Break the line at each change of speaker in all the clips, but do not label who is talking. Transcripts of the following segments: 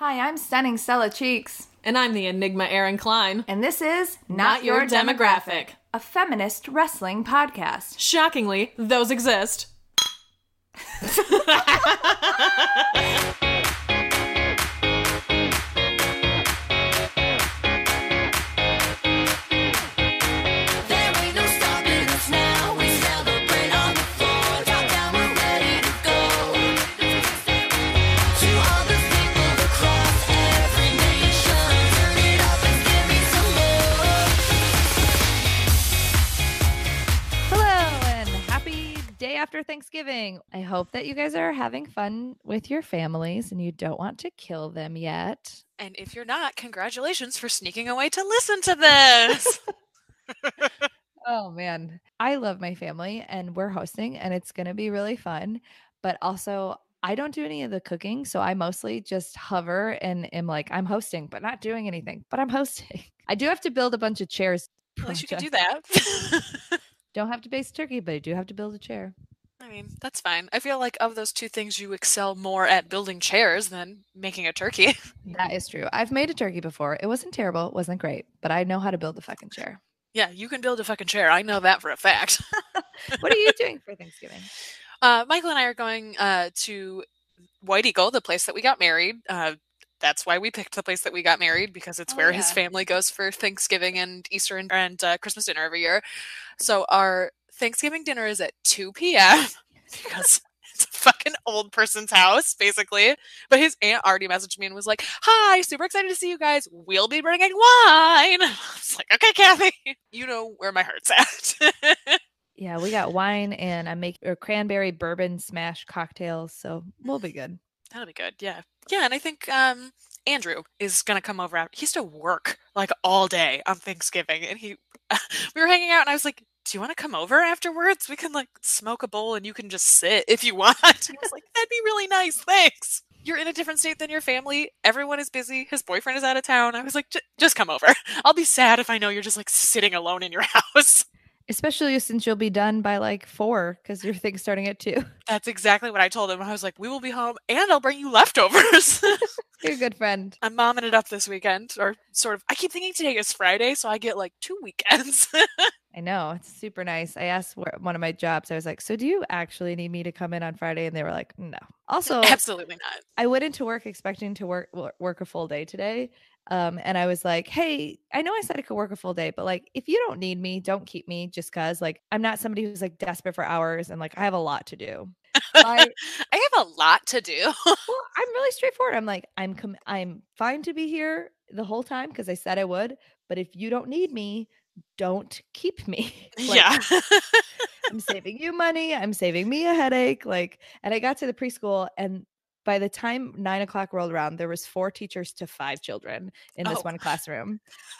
Hi, I'm Stunning Stella Cheeks.
And I'm the Enigma Aaron Klein.
And this is Not Your Demographic, a feminist wrestling podcast.
Shockingly, those exist.
After Thanksgiving. I hope that you guys are having fun with your families and you don't want to kill them yet.
And if you're not, congratulations for sneaking away to listen to this.
Oh man, I love my family and we're hosting and it's going to be really fun. But also, I don't do any of the cooking. So I mostly just hover and am like, I'm hosting, but not doing anything, but I'm hosting. I do have to build a bunch of chairs.
At least you can do that.
Don't have to base turkey, but I do have to build a chair.
I mean, that's fine. I feel like of those two things, you excel more at building chairs than making a turkey.
That is true. I've made a turkey before. It wasn't terrible. It wasn't great, but I know how to build a fucking chair.
Yeah, you can build a fucking chair. I know that for a fact.
What are you doing for Thanksgiving?
Michael and I are going to White Eagle, the place that we got married. That's why we picked the place that we got married, because it's where his family goes for Thanksgiving and Easter and Christmas dinner every year. So our Thanksgiving dinner is at 2 p.m. because it's a fucking old person's house, basically. But his aunt already messaged me and was like, "Hi, super excited to see you guys. We'll be bringing wine." I was like, "Okay, Kathy, you know where my heart's at."
Yeah, we got wine and I make cranberry bourbon smash cocktails, so we'll be good.
That'll be good. Yeah. Yeah, and I think Andrew is going to come over. He used to work like all day on Thanksgiving, and we were hanging out and I was like, "Do you want to come over afterwards? We can like smoke a bowl and you can just sit if you want." He was like, "That'd be really nice. Thanks. You're in a different state than your family. Everyone is busy. His boyfriend is out of town." I was like, "Just come over. I'll be sad if I know you're just like sitting alone in your house."
Especially since you'll be done by like 4 because your thing's starting at 2.
That's exactly what I told him. I was like, "We will be home and I'll bring you leftovers."
You're a good friend.
I'm momming it up this weekend, or sort of. I keep thinking today is Friday, so I get like 2 weekends.
I know. It's super nice. I asked one of my jobs, I was like, "So do you actually need me to come in on Friday?" And they were like, "No." Also,
absolutely not.
I went into work expecting to work a full day today. And I was like, "Hey, I know I said I could work a full day, but like, if you don't need me, don't keep me just cause like, I'm not somebody who's like desperate for hours and like, I have a lot to do."
I have a lot to do.
Well, I'm really straightforward. I'm like, I'm fine to be here the whole time because I said I would, but if you don't need me, don't keep me. Like,
yeah.
I'm saving you money. I'm saving me a headache. Like, and I got to the preschool and by the time 9 o'clock rolled around, there was 4 teachers to 5 children in this one classroom.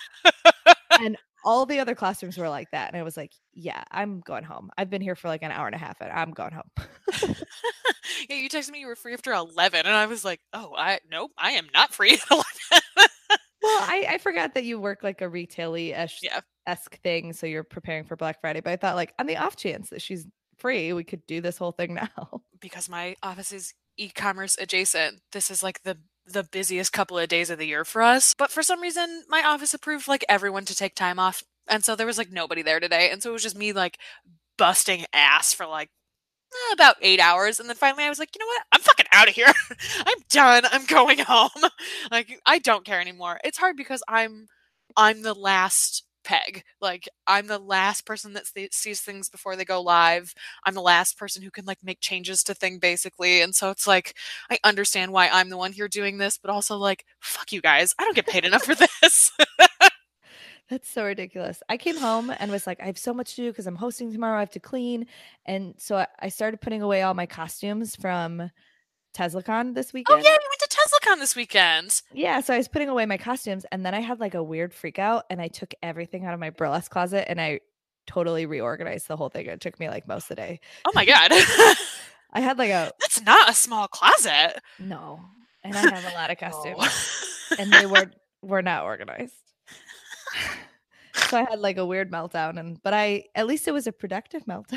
And all the other classrooms were like that. And I was like, yeah, I'm going home. I've been here for like an hour and a half and I'm going home.
Yeah, you texted me you were free after 11. And I was like, "Oh, nope, I am not free at 11.
Well, I forgot that you work like a retail-y-esque thing. So you're preparing for Black Friday. But I thought like on the off chance that she's free, we could do this whole thing now.
Because my office is e-commerce adjacent. This is like the busiest couple of days of the year for us. But for some reason, my office approved like everyone to take time off. And so there was like nobody there today. And so it was just me like busting ass for like about 8 hours. And then finally I was like, "You know what? I'm fucking out of here. I'm done. I'm going home." Like, I don't care anymore. It's hard because I'm the last peg. Like, I'm the last person that sees things before they go live. I'm the last person who can like make changes to thing basically. And so it's like, I understand why I'm the one here doing this, but also like, fuck you guys. I don't get paid enough for this.
That's so ridiculous. I came home and was like, I have so much to do because I'm hosting tomorrow. I have to clean. And so I started putting away all my costumes from TeslaCon this weekend.
Oh yeah, we went to TeslaCon this weekend.
Yeah, so I was putting away my costumes and then I had like a weird freak out and I took everything out of my burlesque closet and I totally reorganized the whole thing. It took me like most of the day.
Oh my God.
I had like
That's not a small closet.
No. And I have a lot of costumes. And they were not organized. So I had like a weird meltdown but at least it was a productive meltdown.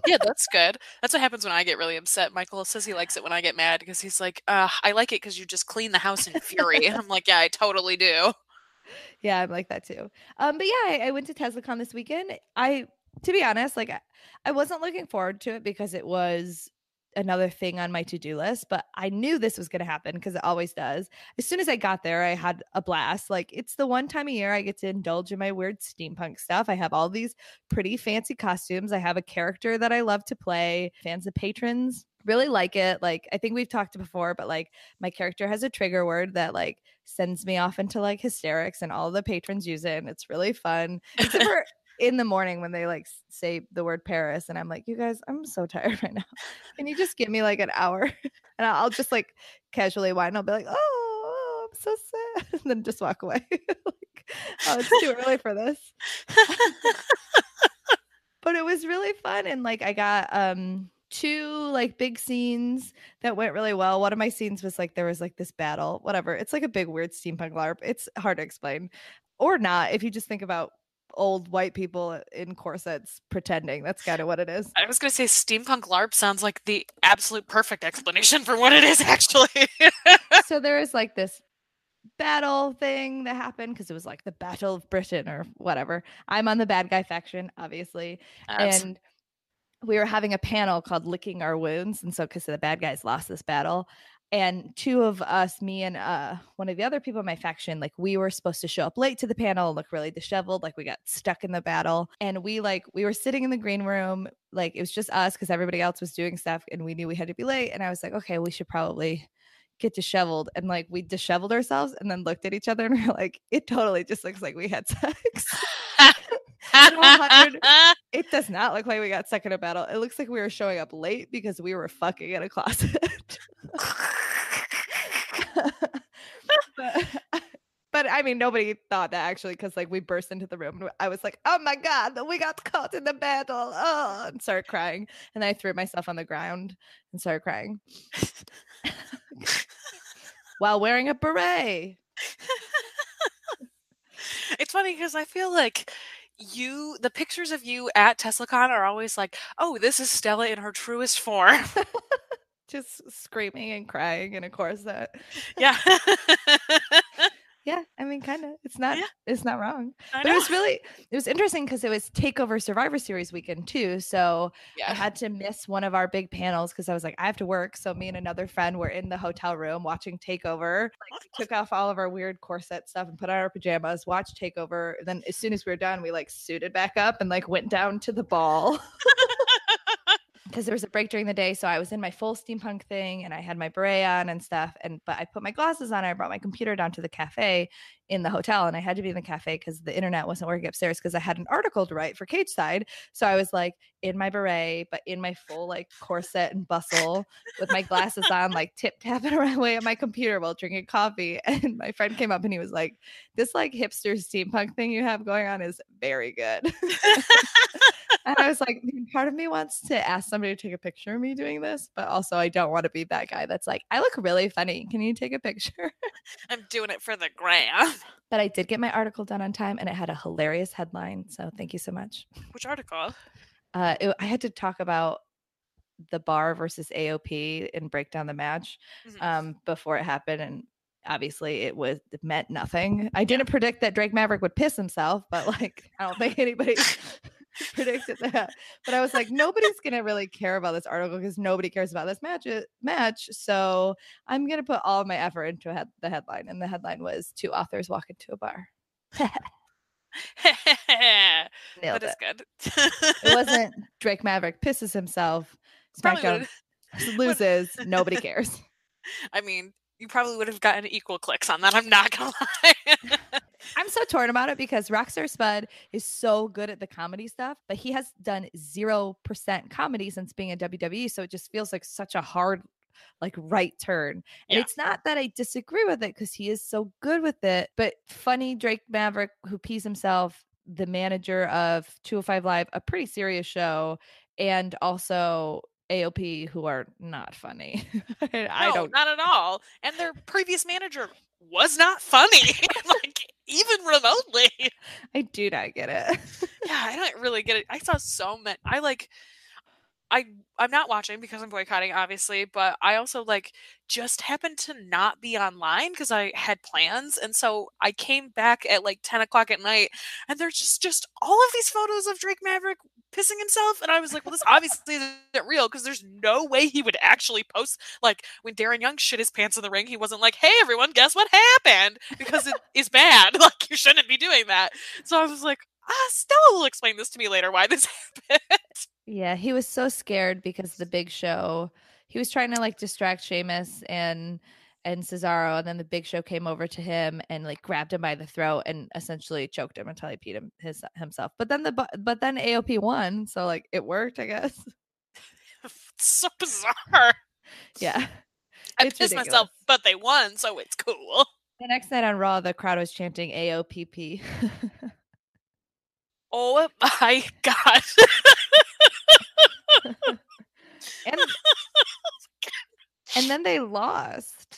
Yeah, that's good. That's what happens when I get really upset. Michael says he likes it when I get mad because he's like, I like it because you just clean the house in fury. And I'm like, yeah, I totally do.
Yeah, I'm like that too. But yeah, I went to TeslaCon this weekend. To be honest, like I wasn't looking forward to it because it was another thing on my to-do list, but I knew this was going to happen because it always does. As soon as I got there, I had a blast. Like it's the one time a year I get to indulge in my weird steampunk stuff. I have all these pretty fancy costumes. I have a character that I love to play. Fans and patrons really like it. Like I think we've talked before, but like my character has a trigger word that like sends me off into like hysterics, and all the patrons use it, and it's really fun. Except for in the morning when they like say the word Paris, and I'm like, you guys, I'm so tired right now. Can you just give me like an hour? And I'll just like casually whine. I'll be like, oh, I'm so sad, and then just walk away. Like, oh, it's too early for this. But it was really fun, and like I got two like big scenes that went really well. One of my scenes was like there was like this battle, whatever. It's like a big weird steampunk LARP. It's hard to explain, or not if you just think about old white people in corsets pretending. That's kind of what it is.
I was going to say steampunk LARP sounds like the absolute perfect explanation for what it is, actually.
So there is like this battle thing that happened because it was like the Battle of Britain or whatever. I'm on the bad guy faction, obviously. And we were having a panel called Licking Our Wounds. And so because the bad guys lost this battle, and two of us, me and one of the other people in my faction, like we were supposed to show up late to the panel and look really disheveled, like we got stuck in the battle. And we were sitting in the green room, like it was just us because everybody else was doing stuff, and we knew we had to be late. And I was like, okay, we should probably get disheveled. And like we disheveled ourselves and then looked at each other and we're like, it totally just looks like we had sex. It does not look like we got stuck in a battle. It looks like we were showing up late because we were fucking in a closet. But I mean, nobody thought that actually, because like we burst into the room and I was like, oh my God, we got caught in the battle. Oh, and started crying. And I threw myself on the ground and started crying while wearing a beret.
It's funny because I feel like the pictures of you at TeslaCon are always like, oh, this is Stella in her truest form.
Just screaming and crying in a corset.
Yeah.
Yeah, I mean, kind of. It's not wrong.
But
it was interesting because it was Takeover Survivor Series weekend too. So
yeah.
I had to miss one of our big panels because I was like, I have to work. So me and another friend were in the hotel room watching Takeover. Like, we took off all of our weird corset stuff and put on our pajamas, watched Takeover. And then as soon as we were done, we like suited back up and like went down to the ball. Because there was a break during the day, so I was in my full steampunk thing and I had my beret on and stuff. But I put my glasses on. I brought my computer down to the cafe in the hotel, and I had to be in the cafe because the internet wasn't working upstairs because I had an article to write for Cage Side. So I was like in my beret, but in my full like corset and bustle with my glasses on, like tip tapping away at my computer while drinking coffee. And my friend came up and he was like, "This like hipster steampunk thing you have going on is very good." And I was like, part of me wants to ask somebody to take a picture of me doing this, but also I don't want to be that guy that's like, I look really funny. Can you take a picture?
I'm doing it for the gram.
But I did get my article done on time and it had a hilarious headline. So thank you so much.
Which article?
I had to talk about the bar versus AOP and break down the match before it happened. And obviously it meant nothing. I didn't predict that Drake Maverick would piss himself, but like, I don't think anybody predicted that. But I was like, nobody's gonna really care about this article because nobody cares about this match. So I'm gonna put all of my effort into the headline, and the headline was two authors walk into a bar. Nailed
that is
it.
good.
It wasn't Drake Maverick pisses himself, SmackDown loses, nobody cares.
I mean, you probably would have gotten equal clicks on that. I'm not gonna lie.
I'm so torn about it because Rockstar Spud is so good at the comedy stuff, but he has done 0% comedy since being in WWE. So it just feels like such a hard, like right turn. And it's not that I disagree with it because he is so good with it, but funny Drake Maverick who pees himself, the manager of 205 Live, a pretty serious show, and also AOP who are not funny.
Not at all. And their previous manager was not funny. Like even remotely.
I do not get it.
Yeah, I don't really get it. I saw so many. I'm not watching because I'm boycotting, obviously, but I also like just happened to not be online because I had plans, and so I came back at like 10 o'clock at night, and there's just all of these photos of Drake Maverick pissing himself, and I was like, well, this obviously isn't real because there's no way he would actually post like when Darren Young shit his pants in the ring. He wasn't like, hey everyone, guess what happened, because it is bad. Like you shouldn't be doing that. So I was like, Stella will explain this to me later why this happened.
Yeah, he was so scared because the Big Show, he was trying to like distract Sheamus and Cesaro, and then the Big Show came over to him and like grabbed him by the throat and essentially choked him until he peed himself. But then AOP won, so like it worked, I guess.
It's so bizarre.
Yeah.
I pissed myself, but they won, so it's cool.
The next night on Raw, the crowd was chanting AOPP.
Oh my god.
and then they lost.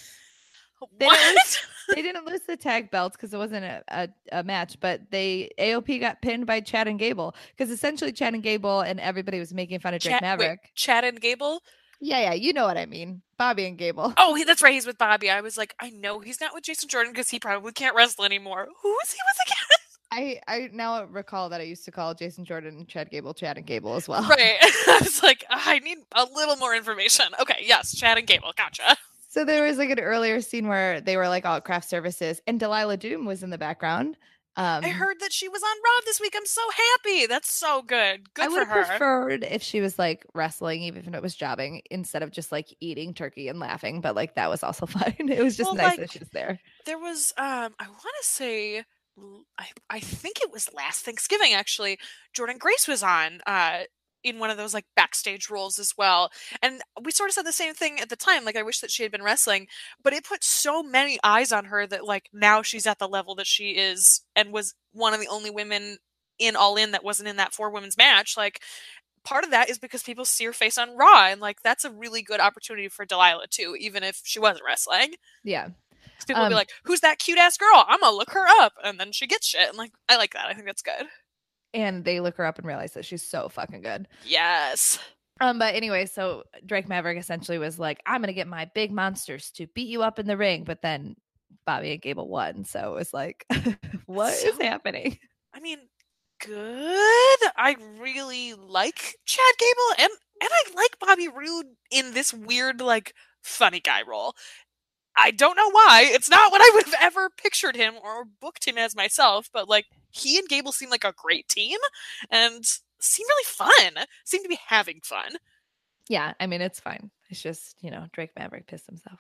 What?
They didn't lose the tag belts because it wasn't a match, but AOP got pinned by Chad and Gable because essentially Chad and Gable and everybody was making fun of Drake Maverick.
Wait, Chad and Gable?
Yeah, you know what I mean. Bobby and Gable.
Oh, that's right. He's with Bobby. I was like, I know he's not with Jason Jordan because he probably can't wrestle anymore. Who is he with again?
I now recall that I used to call Jason Jordan and Chad and Gable as well.
Right. I was like, I need a little more information. Okay, yes, Chad and Gable. Gotcha.
So there was like an earlier scene where they were like all at craft services and Delilah Doom was in the background.
I heard that she was on Raw this week. I'm so happy. That's so good. Good for her.
I would have preferred if she was like wrestling, even if it was jobbing, instead of just like eating turkey and laughing. But like that was also fine. It was just nice that she was there.
There was, I want to say, I think it was last Thanksgiving actually. Jordynne Grace was on in one of those like backstage roles as well, and we sort of said the same thing at the time. Like I wish that she had been wrestling, but it put so many eyes on her that like now she's at the level that she is, and was one of the only women in All In that wasn't in that 4 women's match. Like part of that is because people see her face on Raw, and like that's a really good opportunity for Delilah too, even if she wasn't wrestling.
Yeah.
People will be like, who's that cute ass girl? I'm gonna look her up. And then she gets shit. And like, I like that. I think that's good.
And they look her up and realize that she's so fucking good.
Yes.
But anyway, so Drake Maverick essentially was like, I'm gonna get my big monsters to beat you up in the ring. But then Bobby and Gable won. So it was like, what is happening?
I mean, good. I really like Chad Gable and I like Bobby Roode in this weird, like, funny guy role. I don't know why. It's not what I would have ever pictured him or booked him as myself, but like he and Gable seem like a great team and seem really fun. Seem to be having fun.
Yeah, I mean, it's fine. It's just, Drake Maverick pissed himself.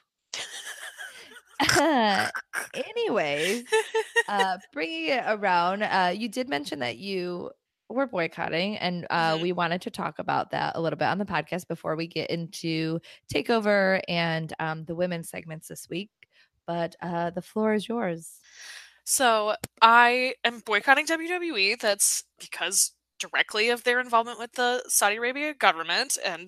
Anyways, bringing it around, you did mention that you were boycotting, and we wanted to talk about that a little bit on the podcast before we get into TakeOver and the women's segments this week. But the floor is yours.
So I am boycotting WWE. That's because directly of their involvement with the Saudi Arabia government, and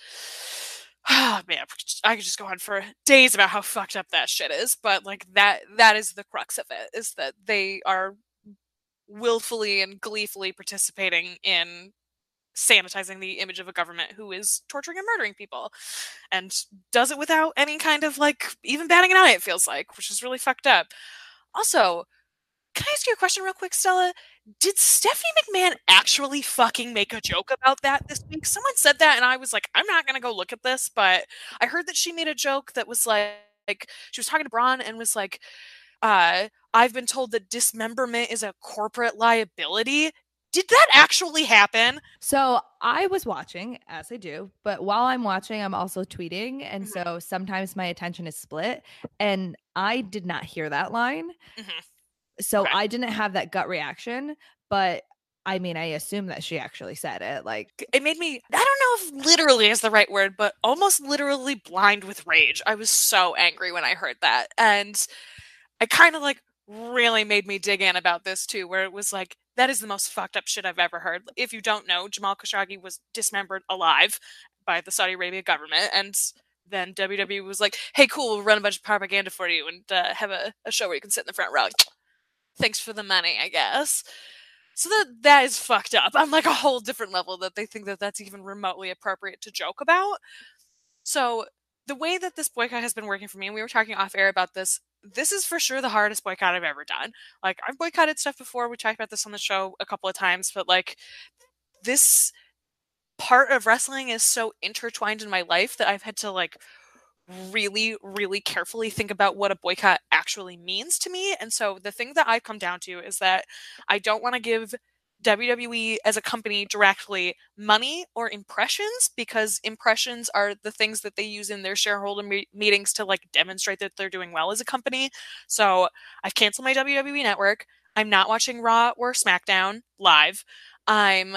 man, I could just go on for days about how fucked up that shit is. But like that is the crux of it, is that they are willfully and gleefully participating in sanitizing the image of a government who is torturing and murdering people, and does it without any kind of like even batting an eye, it feels like, which is really fucked up. Also, can I ask you a question real quick, Stella? Did Stephanie McMahon actually fucking make a joke about that this week? Someone said that and I was like, I'm not gonna go look at this, but I heard that she made a joke that was like she was talking to Braun and was like, I've been told that dismemberment is a corporate liability. Did that actually happen?
So I was watching, as I do, but while I'm watching, I'm also tweeting. And so sometimes my attention is split. And I did not hear that line. So okay. I didn't have that gut reaction. But I mean, I assume that she actually said it. Like,
it made me, I don't know if literally is the right word, but almost literally blind with rage. I was so angry when I heard that. And I kind of like really made me dig in about this too, where it was like, that is the most fucked up shit I've ever heard. If you don't know, Jamal Khashoggi was dismembered alive by the Saudi Arabia government, and then WWE was like, hey, cool, we'll run a bunch of propaganda for you and have a show where you can sit in the front row. Thanks for the money, I guess. So that is fucked up on like a whole different level, that they think that that's even remotely appropriate to joke about. So the way that this boycott has been working for me, and we were talking off air about this, this is for sure the hardest boycott I've ever done. Like, I've boycotted stuff before. We talked about this on the show a couple of times, but like, this part of wrestling is so intertwined in my life that I've had to like really, really carefully think about what a boycott actually means to me. And so the thing that I've come down to is that I don't want to give WWE as a company directly money or impressions, because impressions are the things that they use in their shareholder meetings to like demonstrate that they're doing well as a company. So I've canceled my WWE network. I'm not watching Raw or SmackDown live. I'm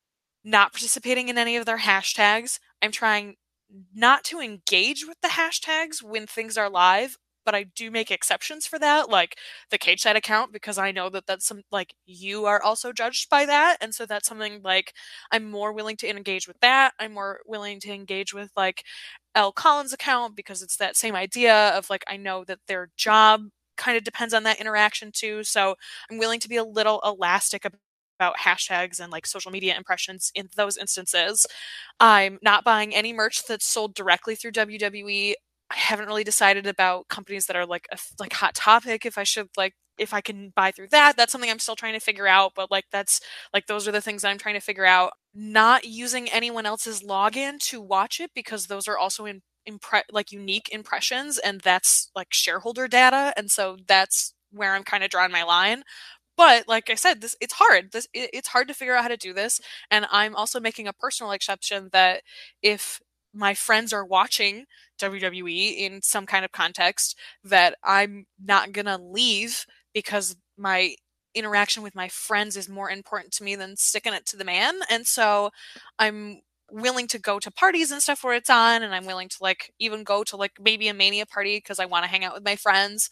not participating in any of their hashtags. I'm trying not to engage with the hashtags when things are live, but I do make exceptions for that, like the Cage Side account, because I know that that's some, like, you are also judged by that. And so that's something like I'm more willing to engage with that. I'm more willing to engage with like L Collins account, because it's that same idea of like, I know that their job kind of depends on that interaction too. So I'm willing to be a little elastic about hashtags and like social media impressions in those instances. I'm not buying any merch that's sold directly through WWE. I haven't really decided about companies that are like like Hot Topic, if I should like, if I can buy through that. That's something I'm still trying to figure out, but like that's like, those are the things that I'm trying to figure out. Not using anyone else's login to watch it, because those are also like unique impressions, and that's like shareholder data, and so that's where I'm kind of drawing my line. But like I said, it's hard. It's hard to figure out how to do this, and I'm also making a personal exception that if my friends are watching WWE in some kind of context, that I'm not gonna leave, because my interaction with my friends is more important to me than sticking it to the man. And so I'm willing to go to parties and stuff where it's on, and I'm willing to like even go to like maybe a Mania party because I want to hang out with my friends.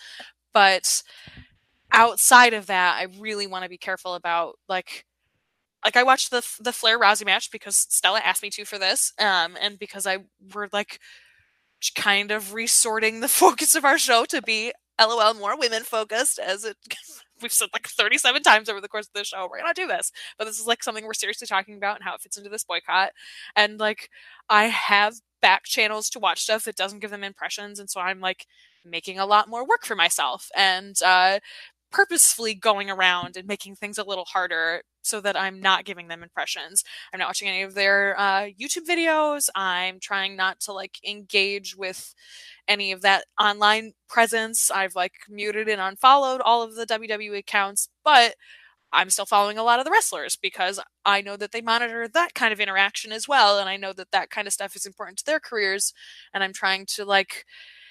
But outside of that, I really want to be careful about like I watched the Flair Rousey match because Stella asked me to for this, and because we're like kind of resorting the focus of our show to be LOL more women focused, as it we've said like 37 times over the course of the show. We're gonna do this, but this is like something we're seriously talking about and how it fits into this boycott. And like, I have back channels to watch stuff that doesn't give them impressions, and so I'm like making a lot more work for myself, and purposefully going around and making things a little harder so that I'm not giving them impressions. I'm not watching any of their YouTube videos. I'm trying not to like engage with any of that online presence. I've like muted and unfollowed all of the WWE accounts, but I'm still following a lot of the wrestlers because I know that they monitor that kind of interaction as well. And I know that that kind of stuff is important to their careers. And I'm trying to like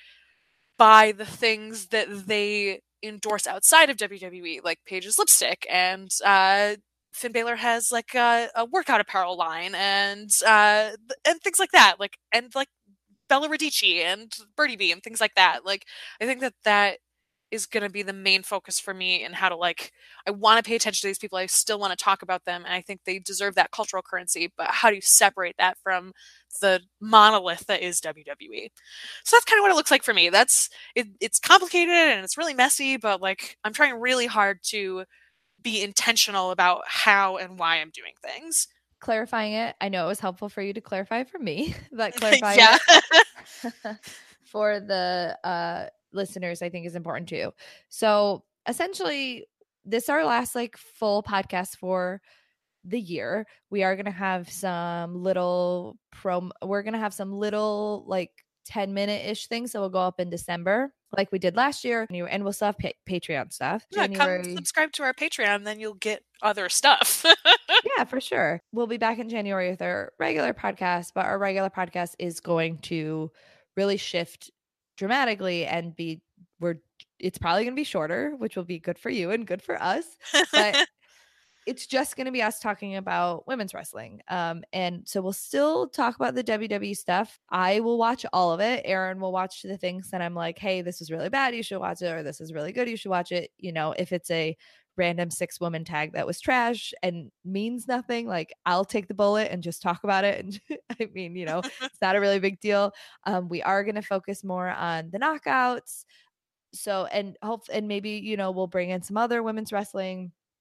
buy the things that they endorse outside of WWE, like Paige's lipstick, and Finn Balor has like a workout apparel line, and things like that, like, and like Bella Radici and Birdie B and things like that. Like, I think that that is going to be the main focus for me, and how to like, I want to pay attention to these people. I still want to talk about them, and I think they deserve that cultural currency. But how do you separate that from the monolith that is WWE? So that's kind of what it looks like for me. It's complicated and it's really messy, but like, I'm trying really hard to be intentional about how and why I'm doing things.
Clarifying it, I know it was helpful for you to clarify for me, but clarifying
Yeah.
it for the listeners, I think is important too. So essentially, this is our last like full podcast for the year. We are going to have some little we're going to have some little like 10-minute-ish things that will go up in December like we did last year, and we'll still have Patreon stuff.
Yeah, come subscribe to our Patreon, then you'll get other stuff.
Yeah, for sure. We'll be back in January with our regular podcast, but our regular podcast is going to really shift dramatically and it's probably going to be shorter, which will be good for you and good for us. But it's just going to be us talking about women's wrestling. And so we'll still talk about the WWE stuff. I will watch all of it. Aaron will watch the things that I'm like, hey, this is really bad, you should watch it, or this is really good, you should watch it. You know, if it's a random 6-woman tag that was trash and means nothing, like, I'll take the bullet and just talk about it. And I mean, you know, it's not a really big deal. We are going to focus more on the knockouts. So, and maybe, you know, we'll bring in some other women's wrestling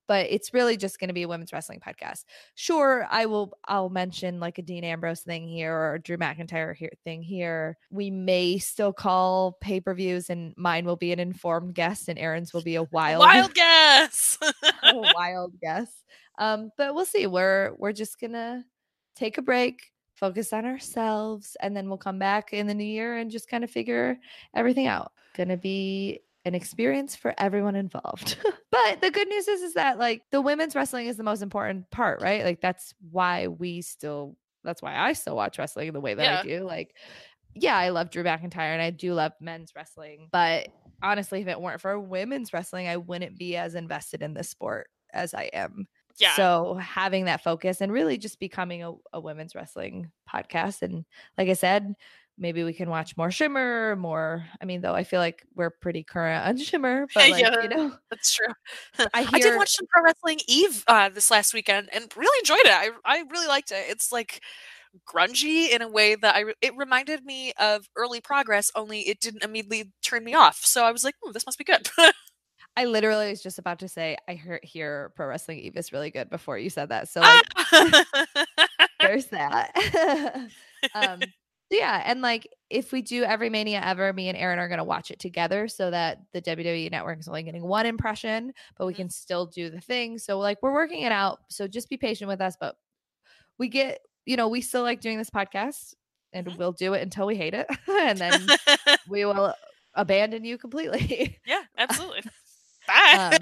but it's really just going to be a women's wrestling podcast. Sure, I'll mention like a Dean Ambrose thing here or a Drew McIntyre thing here. We may still call pay-per-views, and mine will be an informed guess and Erin's will be a wild
guess.
a wild guess. But we'll see. We're just gonna take a break, focus on ourselves, and then we'll come back in the new year and just kind of figure everything out. Gonna be an experience for everyone involved. But the good news is that like the women's wrestling is the most important part, right? Like that's why I still watch wrestling the way that I do. Like, yeah, I love Drew McIntyre and I do love men's wrestling. But honestly, if it weren't for women's wrestling, I wouldn't be as invested in the sport as I am. Yeah. So having that focus and really just becoming a women's wrestling podcast. And like I said, maybe we can watch more Shimmer, though I feel like we're pretty current on Shimmer, but like,
that's true. I did watch some Pro Wrestling Eve this last weekend and really enjoyed it. I really liked it. It's like grungy in a way that it reminded me of Early Progress, only it didn't immediately turn me off. So I was like, this must be good.
I literally was just about to say, I hear Pro Wrestling Eve is really good before you said that. So like, there's that. Yeah, and like if we do every Mania ever, me and Erin are going to watch it together so that the WWE Network is only getting one impression, but we can still do the thing. So like we're working it out. So just be patient with us. But we get, we still like doing this podcast and we'll do it until we hate it. And then we will abandon you completely.
Yeah, absolutely. Bye.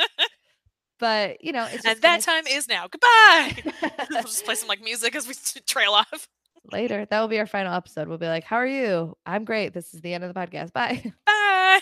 But it's just
and that time is now. Goodbye. We'll just play some like music as we trail off.
Later. That will be our final episode. We'll be like, how are you? I'm great. This is the end of the podcast. Bye.
Bye.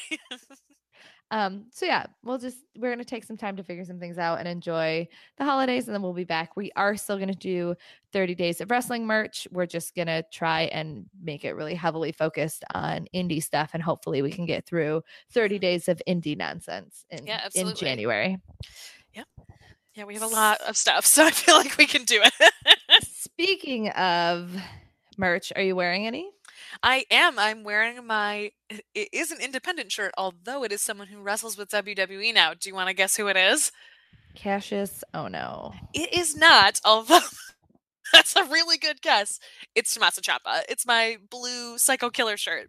So yeah, we're going to take some time to figure some things out and enjoy the holidays. And then we'll be back. We are still going to do 30 days of wrestling merch. We're just going to try and make it really heavily focused on indie stuff. And hopefully we can get through 30 days of indie nonsense in January.
Yep. Yeah, we have a lot of stuff, so I feel like we can do it.
Speaking of merch, are you wearing any?
I am. I'm wearing it is an independent shirt, although it is someone who wrestles with WWE now. Do you want to guess who it is?
Cassius. Oh, no.
It is not, although that's a really good guess. It's Tommaso Ciampa. It's my blue Psycho Killer shirt.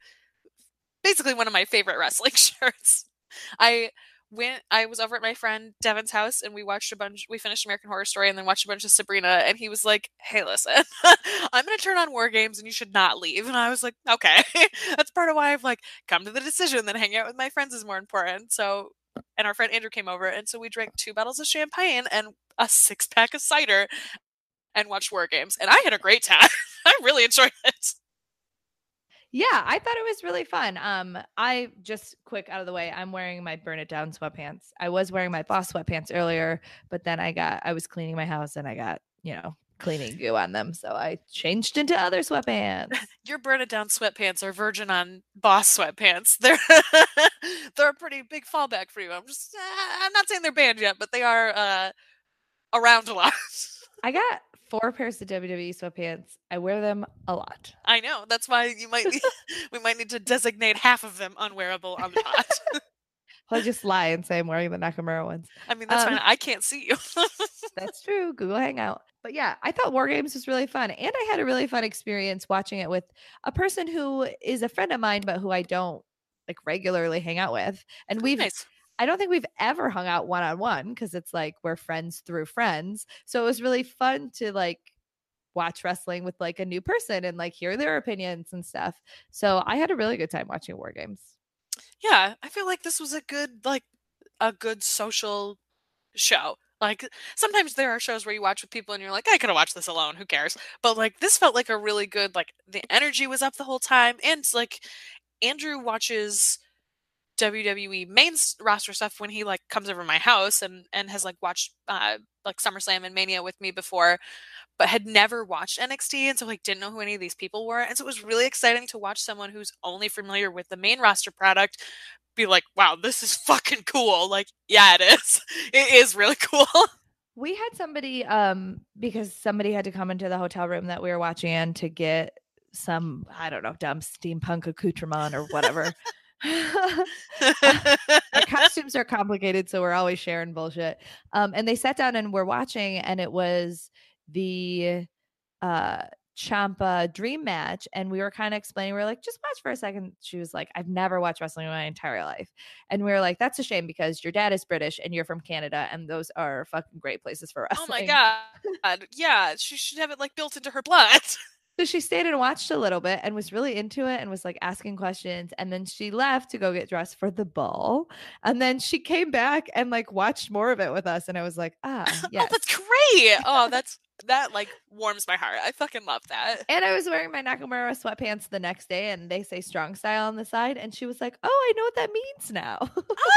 Basically one of my favorite wrestling shirts. I was over at my friend Devin's house and we finished American Horror Story and then watched a bunch of Sabrina, and he was like, hey, listen, I'm going to turn on War Games and you should not leave. And I was like, okay. That's part of why I've like come to the decision that hanging out with my friends is more important. So, and our friend Andrew came over, and so we drank 2 bottles of champagne and a 6-pack of cider and watched War Games, and I had a great time. I really enjoyed it.
Yeah, I thought it was really fun. I just quick out of the way, I'm wearing my Burn It Down sweatpants. I was wearing my Boss sweatpants earlier, but then I was cleaning my house and I got, cleaning goo on them. So I changed into other sweatpants.
Your Burn It Down sweatpants are Virgin on Boss sweatpants. They're a pretty big fallback for you. I'm not saying they're banned yet, but they are around a lot.
I got 4 pairs of WWE sweatpants. I wear them a lot.
I know. That's why we might need to designate half of them unwearable on the pod.
I'll just lie and say I'm wearing the Nakamura ones.
I mean, that's fine. I can't see you.
That's true. Google Hangout. But yeah, I thought War Games was really fun. And I had a really fun experience watching it with a person who is a friend of mine, but who I don't like regularly hang out with. And I don't think we've ever hung out one-on-one because it's like we're friends through friends. So it was really fun to like watch wrestling with like a new person and like hear their opinions and stuff. So I had a really good time watching War Games.
Yeah, I feel like this was a good social show. Like sometimes there are shows where you watch with people and you're like, I could have watched this alone. Who cares? But like this felt like a really good, like the energy was up the whole time. And like Andrew watches WWE main roster stuff when he like comes over to my house and has like watched like SummerSlam and Mania with me before, but had never watched NXT, and so like didn't know who any of these people were. And so it was really exciting to watch someone who's only familiar with the main roster product be like, wow, this is fucking cool. Like, yeah, it is. It is really cool.
We had somebody because somebody had to come into the hotel room that we were watching in to get some, I don't know, dumb steampunk accoutrement or whatever. Our costume rooms are complicated, so we're always sharing bullshit. And they sat down and we're watching, and it was the Ciampa dream match, and we were kind of explaining, we were like, just watch for a second. She was like, I've never watched wrestling in my entire life. And we were like, that's a shame because your dad is British and you're from Canada, and those are fucking great places for wrestling.
Oh my God. Yeah, she should have it like built into her blood.
So she stayed and watched a little bit and was really into it and was like asking questions. And then she left to go get dressed for the ball. And then she came back and like watched more of it with us. And I was like, yes.
Oh, that's great. Oh, that like warms my heart. I fucking love that.
And I was wearing my Nakamura sweatpants the next day, and they say strong style on the side. And she was like, oh, I know what that means now.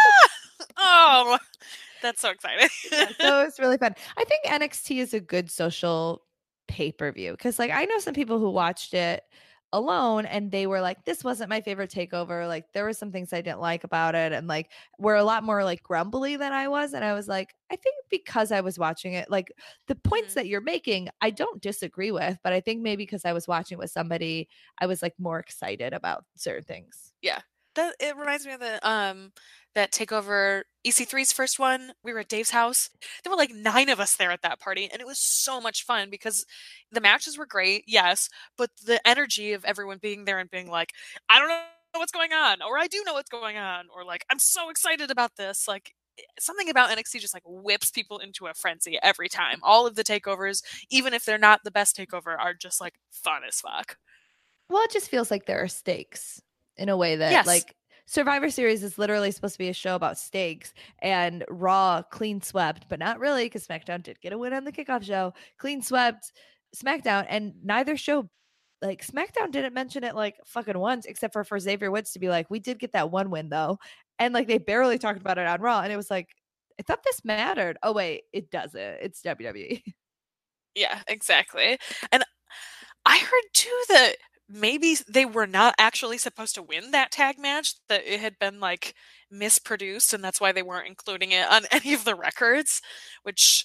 Oh, that's so exciting.
So it's really fun. I think NXT is a good social pay-per-view because like I know some people who watched it alone and they were like, this wasn't my favorite takeover, like there were some things I didn't like about it, and like were a lot more like grumbly than I was. And I was like, I think because I was watching it, like the points that you're making I don't disagree with, but I think maybe because I was watching with somebody I was like more excited about certain things.
Yeah, that it reminds me of the that takeover EC3's first one. We were at Dave's house. There were like 9 of us there at that party, and it was so much fun because the matches were great, yes, but the energy of everyone being there and being like, I don't know what's going on, or I do know what's going on, or like, I'm so excited about this. Like something about NXT just like whips people into a frenzy every time. All of the takeovers, even if they're not the best takeover, are just like fun as fuck.
Well, it just feels like there are stakes in a way that like Survivor Series is literally supposed to be a show about stakes, and Raw clean swept, but not really because SmackDown did get a win on the kickoff show. Clean swept SmackDown, and neither show, like SmackDown didn't mention it like fucking once, except for Xavier Woods to be like, we did get that one win though. And like they barely talked about it on Raw. And it was like, I thought this mattered. Oh, wait, it doesn't. It's WWE.
Yeah, exactly. And I heard too that maybe they were not actually supposed to win that tag match, that it had been like misproduced, and that's why they weren't including it on any of the records, which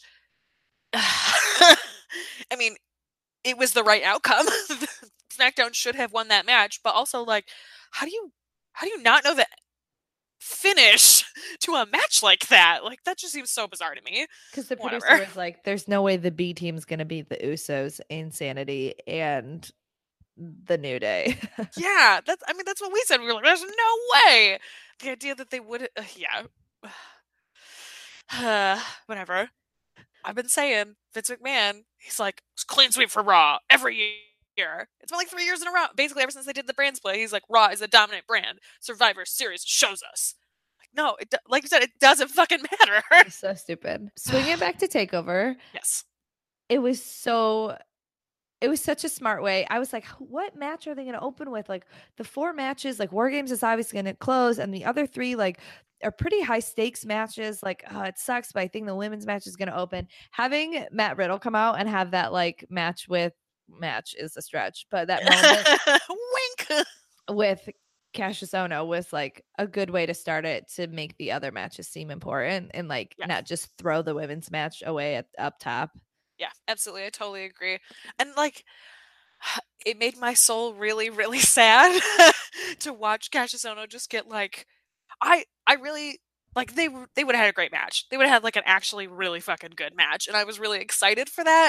I mean, it was the right outcome. SmackDown should have won that match, but also like how do you not know the finish to a match like that? Like that just seems so bizarre to me.
Because the producer was like, there's no way the B team's gonna beat the Usos, Insanity, and the New Day.
Yeah, that's what we said. We were like, there's no way. The idea that they would whatever. I've been saying Vince McMahon, he's like, clean sweep for Raw every year. It's been like 3 years in a row. Basically, ever since they did the brand split, he's like, Raw is a dominant brand. Survivor Series shows us. Like, no, like you said, it doesn't fucking matter.
It's so stupid. Swing it back to TakeOver.
Yes.
It was such a smart way. I was like, what match are they going to open with? Like the 4 matches, like War Games is obviously going to close, and the other 3 like are pretty high stakes matches. Like, it sucks, but I think the women's match is going to open. Having Matt Riddle come out and have that like match is a stretch, but that moment
wink
with Cassius Ohno was like a good way to start it, to make the other matches seem important and like not just throw the women's match away up top.
Yeah, absolutely. I totally agree. And like, it made my soul really, really sad to watch Cassius Ohno just get like, I really like they would have had a great match. They would have had like an actually really fucking good match, and I was really excited for that.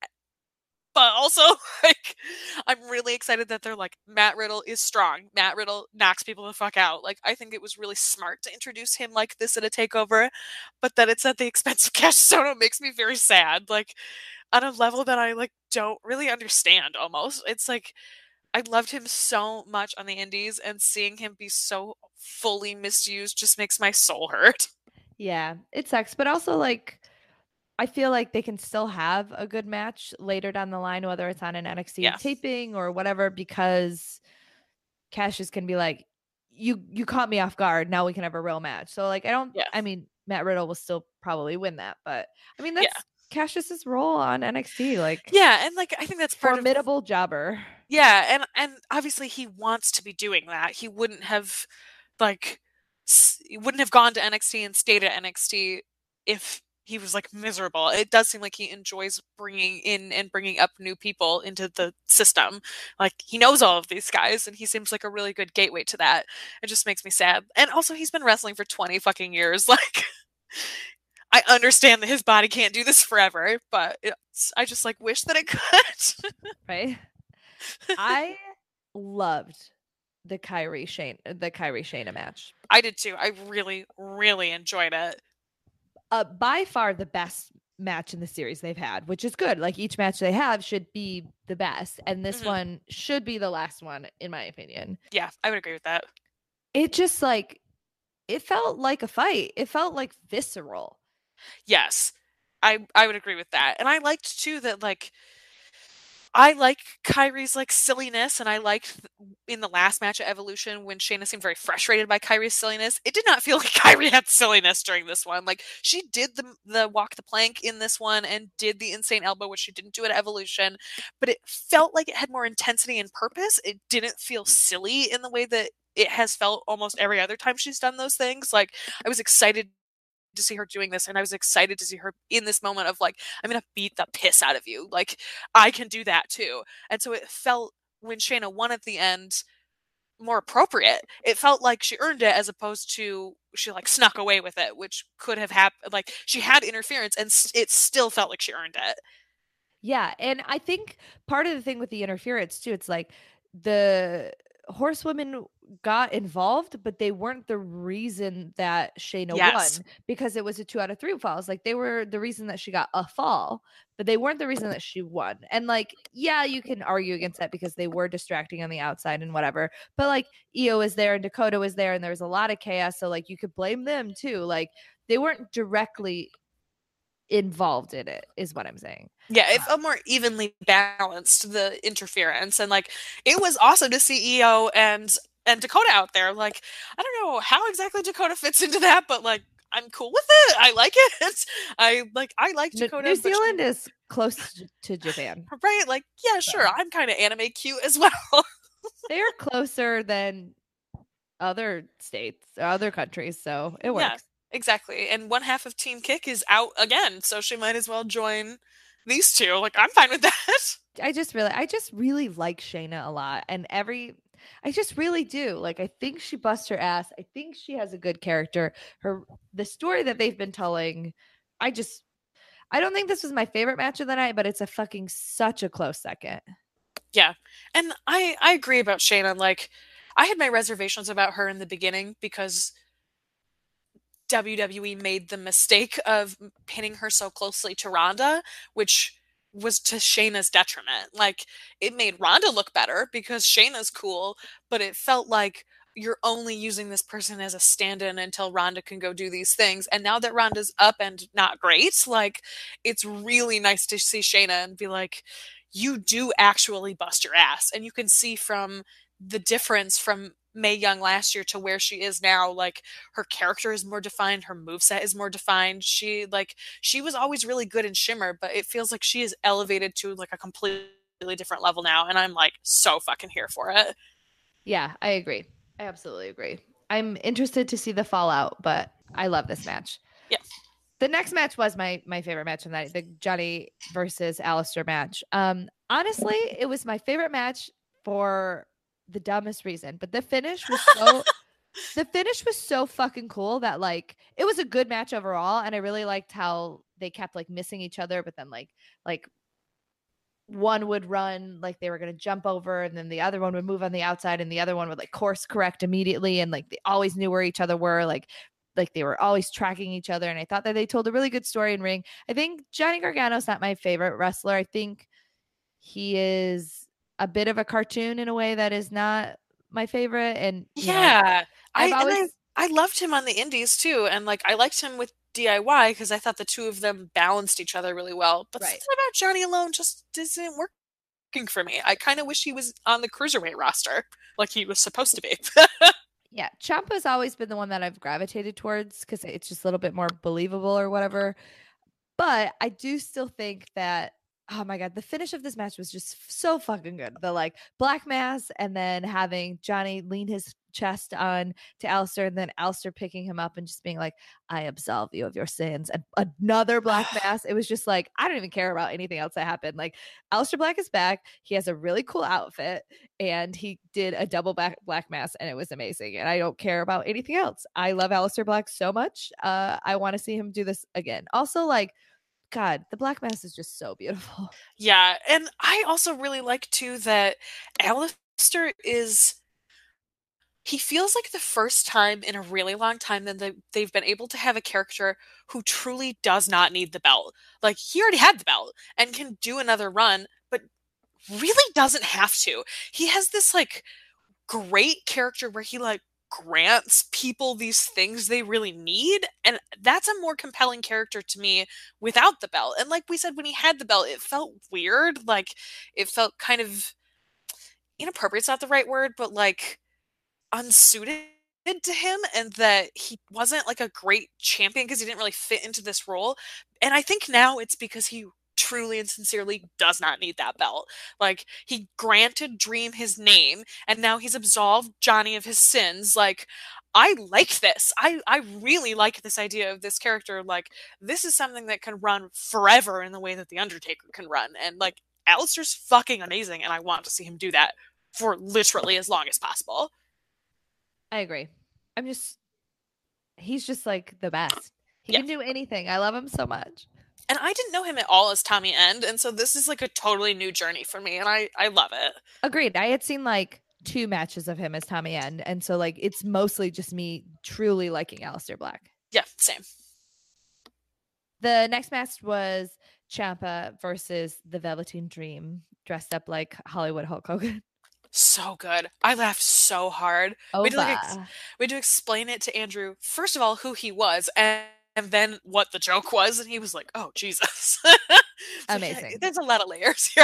But also, like, I'm really excited that they're like, Matt Riddle is strong. Matt Riddle knocks people the fuck out. Like, I think it was really smart to introduce him like this at a takeover, but that it's at the expense of Cassius Ohno makes me very sad. Like, on a level that I like don't really understand. Almost, it's like I loved him so much on the Indies, and seeing him be so fully misused just makes my soul hurt.
Yeah, it sucks, but also like, I feel like they can still have a good match later down the line, whether it's on an NXT taping or whatever, because Cassius can be like, you caught me off guard. Now we can have a real match. So like, I mean, Matt Riddle will still probably win that, but I mean, that's Cassius's role on NXT. Like,
and like, I think that's
formidable jobber.
Yeah. And obviously he wants to be doing that. He wouldn't have gone to NXT and stayed at NXT if he was like miserable. It does seem like he enjoys bringing in and bringing up new people into the system. Like he knows all of these guys and he seems like a really good gateway to that. It just makes me sad. And also he's been wrestling for 20 fucking years. Like I understand that his body can't do this forever, but I just like wish that it could.
Right? I loved the Kairi Shayna match.
I did too. I really, really enjoyed it.
By far the best match in the series they've had, which is good. Like each match they have should be the best, and this one should be the last one, in my opinion.
Yeah, I would agree with that.
It just like it felt like a fight. It felt like visceral.
Yes, I would agree with that, and I liked too that like. I like Kairi's like silliness, and I liked in the last match at Evolution when Shayna seemed very frustrated by Kairi's silliness. It did not feel like Kairi had silliness during this one. Like she did the walk the plank in this one and did the insane elbow, which she didn't do at Evolution, but it felt like it had more intensity and purpose. It didn't feel silly in the way that it has felt almost every other time she's done those things. Like I was excited to see her doing this, and I was excited to see her in this moment of like, I'm gonna beat the piss out of you, like I can do that too. And so it felt, when Shayna won at the end, more appropriate. It felt like she earned it as opposed to she like snuck away with it, which could have happened. Like she had interference and it still felt like she earned it.
Yeah, and I think part of the thing with the interference too, it's like the horsewomen got involved, but they weren't the reason that Shayna won, because it was a 2 out of 3 falls. Like they were the reason that she got a fall, but they weren't the reason that she won. And like, yeah, you can argue against that because they were distracting on the outside and whatever. But like Io was there and Dakota was there and there was a lot of chaos. So like you could blame them too. Like they weren't directly involved in it, is what I'm saying.
Yeah, it felt more evenly balanced, the interference, and like it was awesome to see Io and Dakota out there. Like I don't know how exactly Dakota fits into that, but like I'm cool with it. I like it. I like Dakota.
New Zealand is close to Japan,
right? Like yeah, sure. I'm kind of anime cute as well.
They're closer than other states or other countries, so it works.
Yeah. Exactly. And one half of Team Kick is out again, so she might as well join these two. Like, I'm fine with that.
I just really like Shayna a lot. And I just really do. Like, I think she busts her ass. I think she has a good character. The story that they've been telling, I don't think this was my favorite match of the night, but it's such a close second.
Yeah. And I agree about Shayna. Like, I had my reservations about her in the beginning because WWE made the mistake of pinning her so closely to Ronda, which was to Shayna's detriment. Like, it made Ronda look better because Shayna's cool, but it felt like you're only using this person as a stand-in until Ronda can go do these things. And now that Ronda's up and not great, like, it's really nice to see Shayna and be like, you do actually bust your ass. And you can see from the difference from Mae Young last year to where she is now, like her character is more defined, her moveset is more defined. She was always really good in Shimmer, but it feels like she is elevated to like a completely different level now, and I'm like so fucking here for it.
Yeah, I agree. I absolutely agree. I'm interested to see the fallout, but I love this match.
Yeah.
The next match was my favorite match of the night, the Johnny versus Aleister match. Honestly, it was my favorite match for the dumbest reason, but the finish was so fucking cool that like it was a good match overall, and I really liked how they kept like missing each other, but then like one would run like they were going to jump over, and then the other one would move on the outside, and the other one would like course correct immediately, and like they always knew where each other were, like they were always tracking each other. And I thought that they told a really good story in ring. I think Johnny Gargano's not my favorite wrestler. I think he is a bit of a cartoon in a way that is not my favorite. And
yeah, I loved him on the indies too. And like, I liked him with DIY because I thought the two of them balanced each other really well. But something about Johnny alone just isn't working for me. I kind of wish he was on the Cruiserweight roster like he was supposed to be.
Yeah, Ciampa's always been the one that I've gravitated towards because it's just a little bit more believable or whatever. But I do still think that oh my God, the finish of this match was just so fucking good. The like black mass and then having Johnny lean his chest on to Aleister and then Aleister picking him up and just being like, I absolve you of your sins. And another black mass. It was just like, I don't even care about anything else that happened. Like Aleister Black is back. He has a really cool outfit and he did a double black mass and it was amazing. And I don't care about anything else. I love Aleister Black so much. I want to see him do this again. Also, like, God, the black mass is just so beautiful.
Yeah, and I also really like too that Aleister is, he feels like the first time in a really long time that they've been able to have a character who truly does not need the belt. Like, he already had the belt and can do another run, but really doesn't have to. He has this like great character where he like grants people these things they really need, and that's a more compelling character to me without the belt. And like we said, when he had the belt, it felt weird. Like, it felt kind of inappropriate, it's not the right word, but like unsuited to him, and that he wasn't like a great champion because he didn't really fit into this role. And I think now it's because he truly and sincerely does not need that belt. Like, he granted Dream his name and now he's absolved Johnny of his sins. Like, I like this. I really like this idea of this character. Like, this is something that can run forever in the way that The Undertaker can run. And like, Aleister's fucking amazing and I want to see him do that for literally as long as possible.
I agree. He's just like the best. He
Yeah.
can do anything. I love him so much.
And I didn't know him at all as Tommy End, and so this is like a totally new journey for me, and I love it.
Agreed. I had seen like 2 matches of him as Tommy End, and so like it's mostly just me truly liking Aleister Black.
Yeah, same.
The next match was Ciampa versus the Velveteen Dream, dressed up like Hollywood Hulk Hogan.
So good. I laughed so hard.
Oh,
We had to explain it to Andrew, first of all, who he was, and then what the joke was, and he was like, oh, Jesus.
Amazing.
There's a lot of layers here.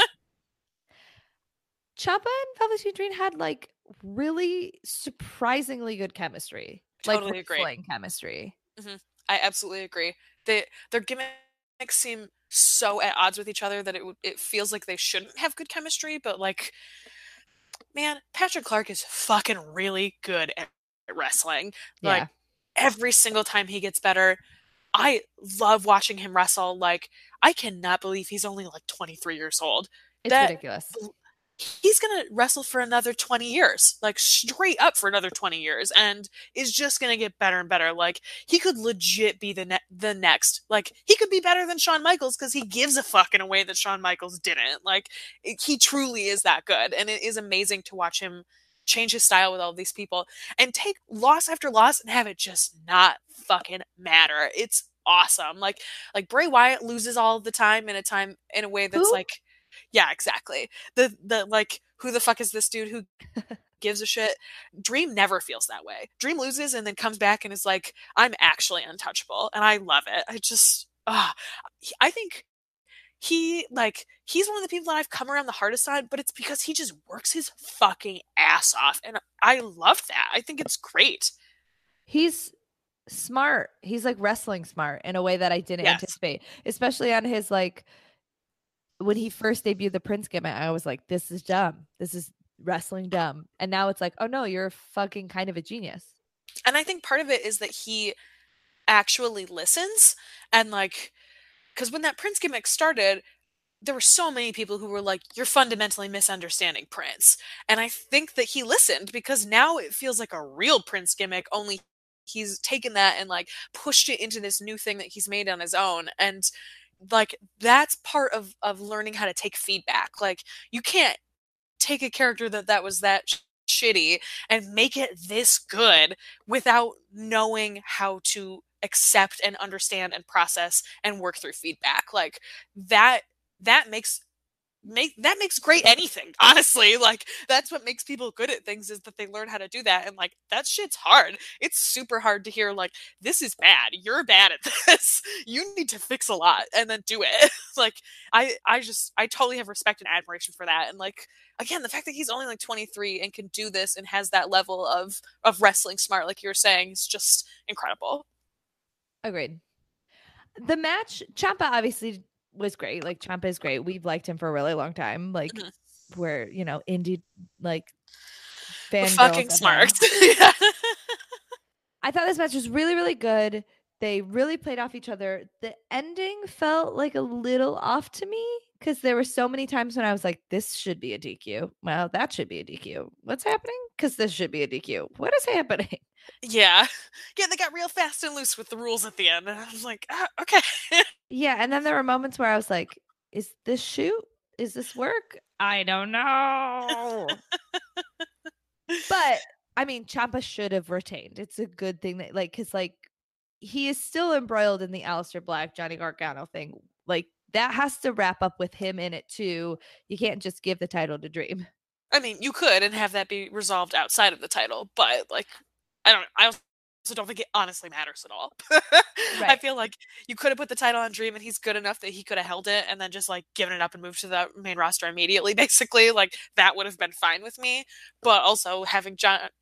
Ciampa and Velveteen Dream had like really surprisingly good chemistry.
Totally
like
agree.
wrestling chemistry.
Mm-hmm. I absolutely agree. Their gimmicks seem so at odds with each other that it feels like they shouldn't have good chemistry, but like, man, Patrick Clark is fucking really good at wrestling. Like, every single time he gets better. I love watching him wrestle. Like, I cannot believe he's only like 23 years old.
It's ridiculous.
He's gonna wrestle for another 20 years, like straight up for another 20 years, and is just gonna get better and better. Like, he could legit be the next. Like, he could be better than Shawn Michaels because he gives a fuck in a way that Shawn Michaels didn't. Like, he truly is that good, and it is amazing to watch him change his style with all these people and take loss after loss and have it just not fucking matter. It's awesome. Like Bray Wyatt loses all the time in a way that's
Who?
like, yeah, exactly. The like, who the fuck is this dude who gives a shit? Dream never feels that way. Dream loses and then comes back and is like, I'm actually untouchable, and I love it. I think he's one of the people that I've come around the hardest on, but it's because he just works his fucking ass off, and I love that. I think it's great.
He's smart. He's like wrestling smart in a way that I didn't anticipate, especially on his like, when he first debuted the Prince gimmick, I was like, this is dumb. This is wrestling dumb. And now it's like, oh no, you're fucking kind of a genius.
And I think part of it is that he actually listens, and like, because when that Prince gimmick started, there were so many people who were like, you're fundamentally misunderstanding Prince. And I think that he listened, because now it feels like a real Prince gimmick, only he's taken that and like pushed it into this new thing that he's made on his own. And like, that's part of learning how to take feedback. Like, you can't take a character that was that shitty and make it this good without knowing how to accept and understand and process and work through feedback. Like, that makes great anything, honestly. Like, that's what makes people good at things, is that they learn how to do that. And like, that shit's hard. It's super hard to hear like, this is bad, you're bad at this, you need to fix a lot, and then do it. Like, I totally have respect and admiration for that. And like, again, the fact that he's only like 23 and can do this and has that level of wrestling smart, like you were saying, is just incredible.
Agreed. The match, Ciampa obviously was great. Like Ciampa is great. We've liked him for a really long time. Like we're, indie like
The
fangirls
fucking
of him.
smarks. Yeah.
I thought this match was really, really good. They really played off each other. The ending felt like a little off to me because there were so many times when I was like, this should be a DQ. Well, that should be a DQ. What's happening? Because this should be a DQ. What is happening?
Yeah. Yeah, they got real fast and loose with the rules at the end. And I was like, okay.
Yeah. And then there were moments where I was like, is this shoot? Is this work? I don't know. But I mean, Ciampa should have retained. It's a good thing that, like, because, like, he is still embroiled in the Aleister Black, Johnny Gargano thing. Like, that has to wrap up with him in it, too. You can't just give the title to Dream.
I mean, you could and have that be resolved outside of the title, but, like, I also don't think it honestly matters at all.
Right.
I feel like you could have put the title on Dream and he's good enough that he could have held it and then just like given it up and moved to the main roster immediately, basically. Like that would have been fine with me. But also having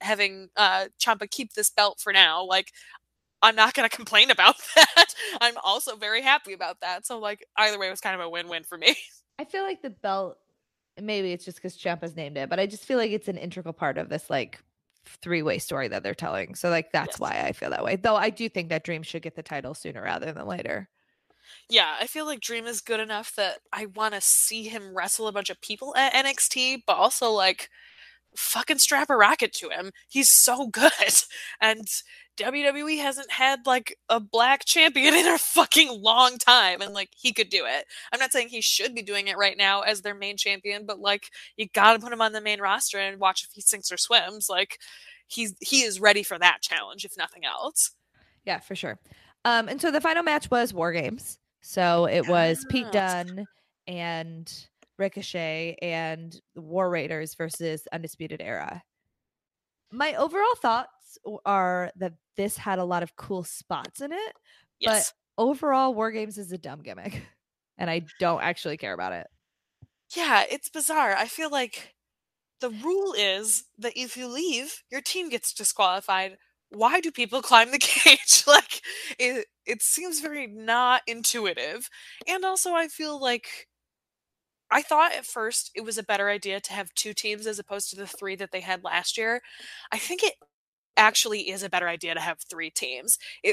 Ciampa keep this belt for now, like I'm not going to complain about that. I'm also very happy about that. So like either way it was kind of a win-win for me.
I feel like the belt, maybe it's just because Ciampa's named it, but I just feel like it's an integral part of this like three-way story that they're telling. So like that's why I feel that way. Though I do think that Dream should get the title sooner rather than later.
Yeah, I feel like Dream is good enough that I want to see him wrestle a bunch of people at NXT, but also like fucking strap a rocket to him. He's so good. And WWE hasn't had like a black champion in a fucking long time, and like he could do it. I'm not saying he should be doing it right now as their main champion, but like you gotta put him on the main roster and watch if he sinks or swims. Like he is ready for that challenge, if nothing else.
Yeah, for sure. And so the final match was War Games. So it was Pete Dunne and Ricochet and the War Raiders versus Undisputed Era. My overall thoughts are that this had a lot of cool spots in it, but overall War Games is a dumb gimmick and I don't actually care about it.
Yeah, it's bizarre. I feel like the rule is that if you leave, your team gets disqualified. Why do people climb the cage? Like it seems very not intuitive. And also I feel like I thought at first it was a better idea to have 2 teams as opposed to the 3 that they had last year. I think it actually is a better idea to have 3 teams. It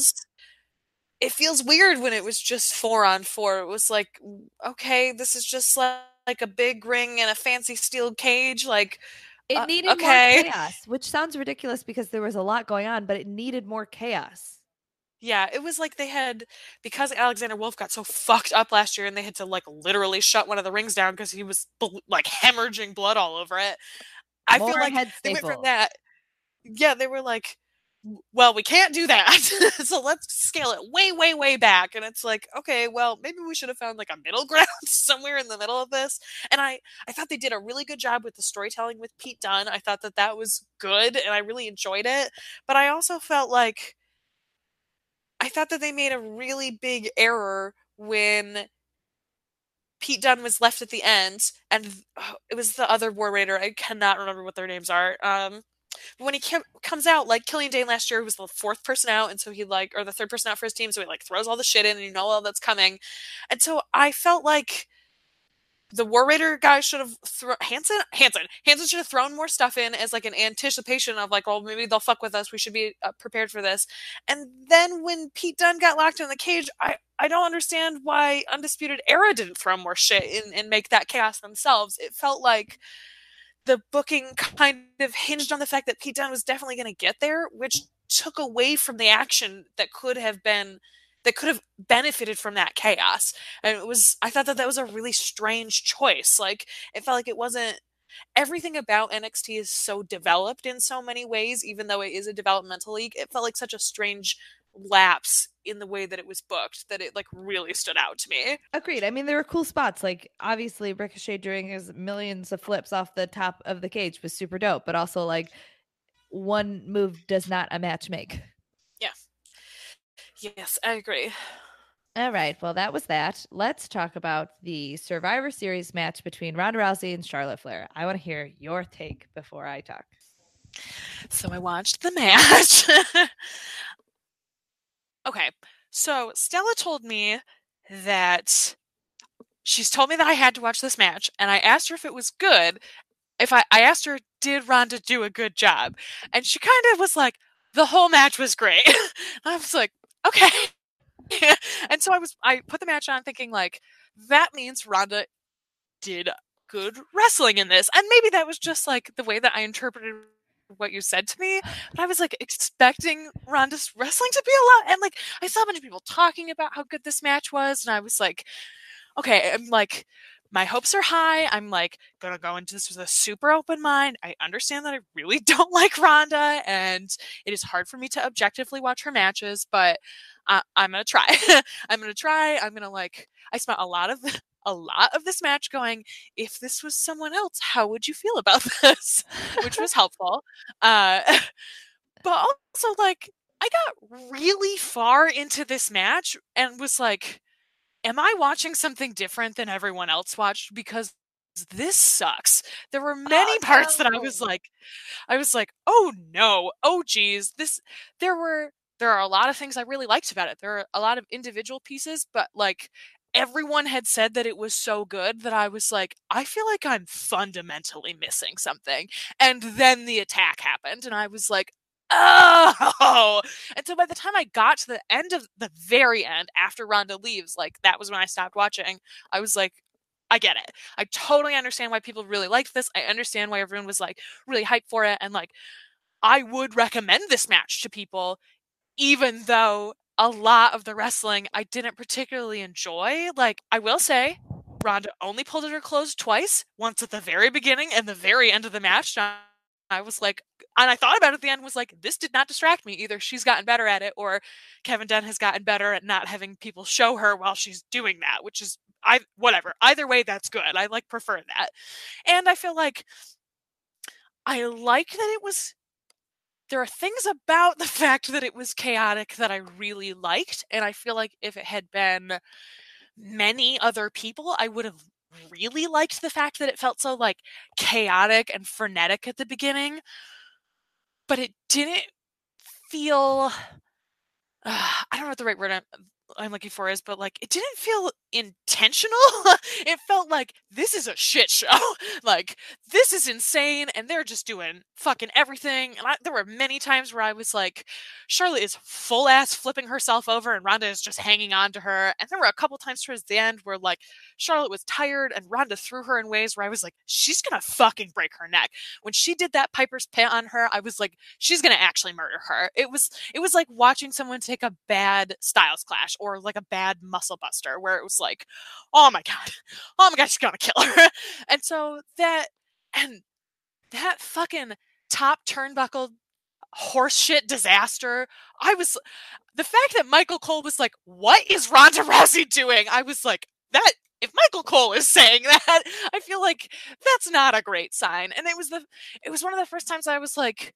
feels weird when it was just 4-on-4. It was like, okay, this is just like a big ring and a fancy steel cage. Like
it needed more chaos, which sounds ridiculous because there was a lot going on, but it needed more chaos.
Yeah, it was like they had, because Alexander Wolf got so fucked up last year and they had to like literally shut one of the rings down because he was like hemorrhaging blood all over it. I feel like they went from that. Yeah, they were like, well, we can't do that. So let's scale it way, way, way back. And it's like, okay, well, maybe we should have found like a middle ground somewhere in the middle of this. And I thought they did a really good job with the storytelling with Pete Dunne. I thought that was good and I really enjoyed it. But I also felt like I thought that they made a really big error when Pete Dunne was left at the end, and it was the other War Raider. I cannot remember what their names are. But when he comes out, like Killian Dane last year was the 4th person out, and so he like, or the 3rd person out for his team, so he like throws all the shit in, and you know all that's coming. And so I felt like the War Raider guy should have Hanson should have thrown more stuff in as like an anticipation of like, well, maybe they'll fuck with us. We should be prepared for this. And then when Pete Dunne got locked in the cage, I don't understand why Undisputed Era didn't throw more shit in and make that chaos themselves. It felt like the booking kind of hinged on the fact that Pete Dunne was definitely going to get there, which took away from the action that could have benefited from that chaos. And I thought that was a really strange choice. Like, it felt like it wasn't, everything about NXT is so developed in so many ways, even though it is a developmental league. It felt like such a strange lapse in the way that it was booked that it like really stood out to me.
Agreed. I mean, there were cool spots. Like obviously Ricochet doing his millions of flips off the top of the cage was super dope, but also like one move does not a match make.
Yeah. Yes, I agree.
All right. Well, that was that. Let's talk about the Survivor Series match between Ronda Rousey and Charlotte Flair. I want to hear your take before I talk.
So I watched the match. Okay. So Stella told me that she's told me that I had to watch this match, and I asked her if it was good. If I asked her, did Ronda do a good job? And she kind of was like, the whole match was great. I was like, okay. And so I put the match on thinking like, that means Ronda did good wrestling in this. And maybe that was just like the way that I interpreted what you said to me, but I was like expecting Ronda's wrestling to be a lot. And like, I saw a bunch of people talking about how good this match was. And I was like, okay, I'm like, my hopes are high. I'm like gonna go into this with a super open mind. I understand that I really don't like Ronda, and it is hard for me to objectively watch her matches, but I'm gonna try. I'm gonna try. I'm gonna like. I spent a lot of this match going, if this was someone else, how would you feel about this? Which was helpful. But also like, I got really far into this match and was like, am I watching something different than everyone else watched? Because this sucks. There were many parts that I was like, oh no, oh geez, there are a lot of things I really liked about it. There are a lot of individual pieces, but like everyone had said that it was so good that I was like, I feel like I'm fundamentally missing something. And then the attack happened, and I was like, oh! And so by the time I got to the end of the very end, after Ronda leaves, like that was when I stopped watching. I was like, I get it. I totally understand why people really liked this. I understand why everyone was like really hyped for it. And like, I would recommend this match to people, even though a lot of the wrestling I didn't particularly enjoy. Like, I will say, Ronda only pulled at her clothes twice, once at the very beginning and the very end of the match. I was like, and I thought about it at the end, was like, this did not distract me. Either she's gotten better at it, or Kevin Dunn has gotten better at not having people show her while she's doing that, which is, whatever. Either way, that's good. I like prefer that. And I feel like I like that it was, there are things about the fact that it was chaotic that I really liked. And I feel like if it had been many other people, I would have really liked the fact that it felt so like chaotic and frenetic at the beginning. But it didn't feel, I don't know what the right word I'm looking for is, but like it didn't feel intentional. It felt like this is a shit show. Like this is insane, and they're just doing fucking everything. And there were many times where I was like, Charlotte is full ass flipping herself over, and Ronda is just hanging on to her. And there were a couple times towards the end where like Charlotte was tired, and Ronda threw her in ways where I was like, she's gonna fucking break her neck. When she did that Piper's Pit on her, I was like, she's gonna actually murder her. It was like watching someone take a bad Styles Clash or like a bad Muscle Buster, where it was like, oh my god, she's gonna kill her. And so that fucking top turnbuckle horseshit disaster. The fact that Michael Cole was like, what is Ronda Rousey doing? I was like, that, if Michael Cole is saying that, I feel like that's not a great sign. And it was one of the first times I was like,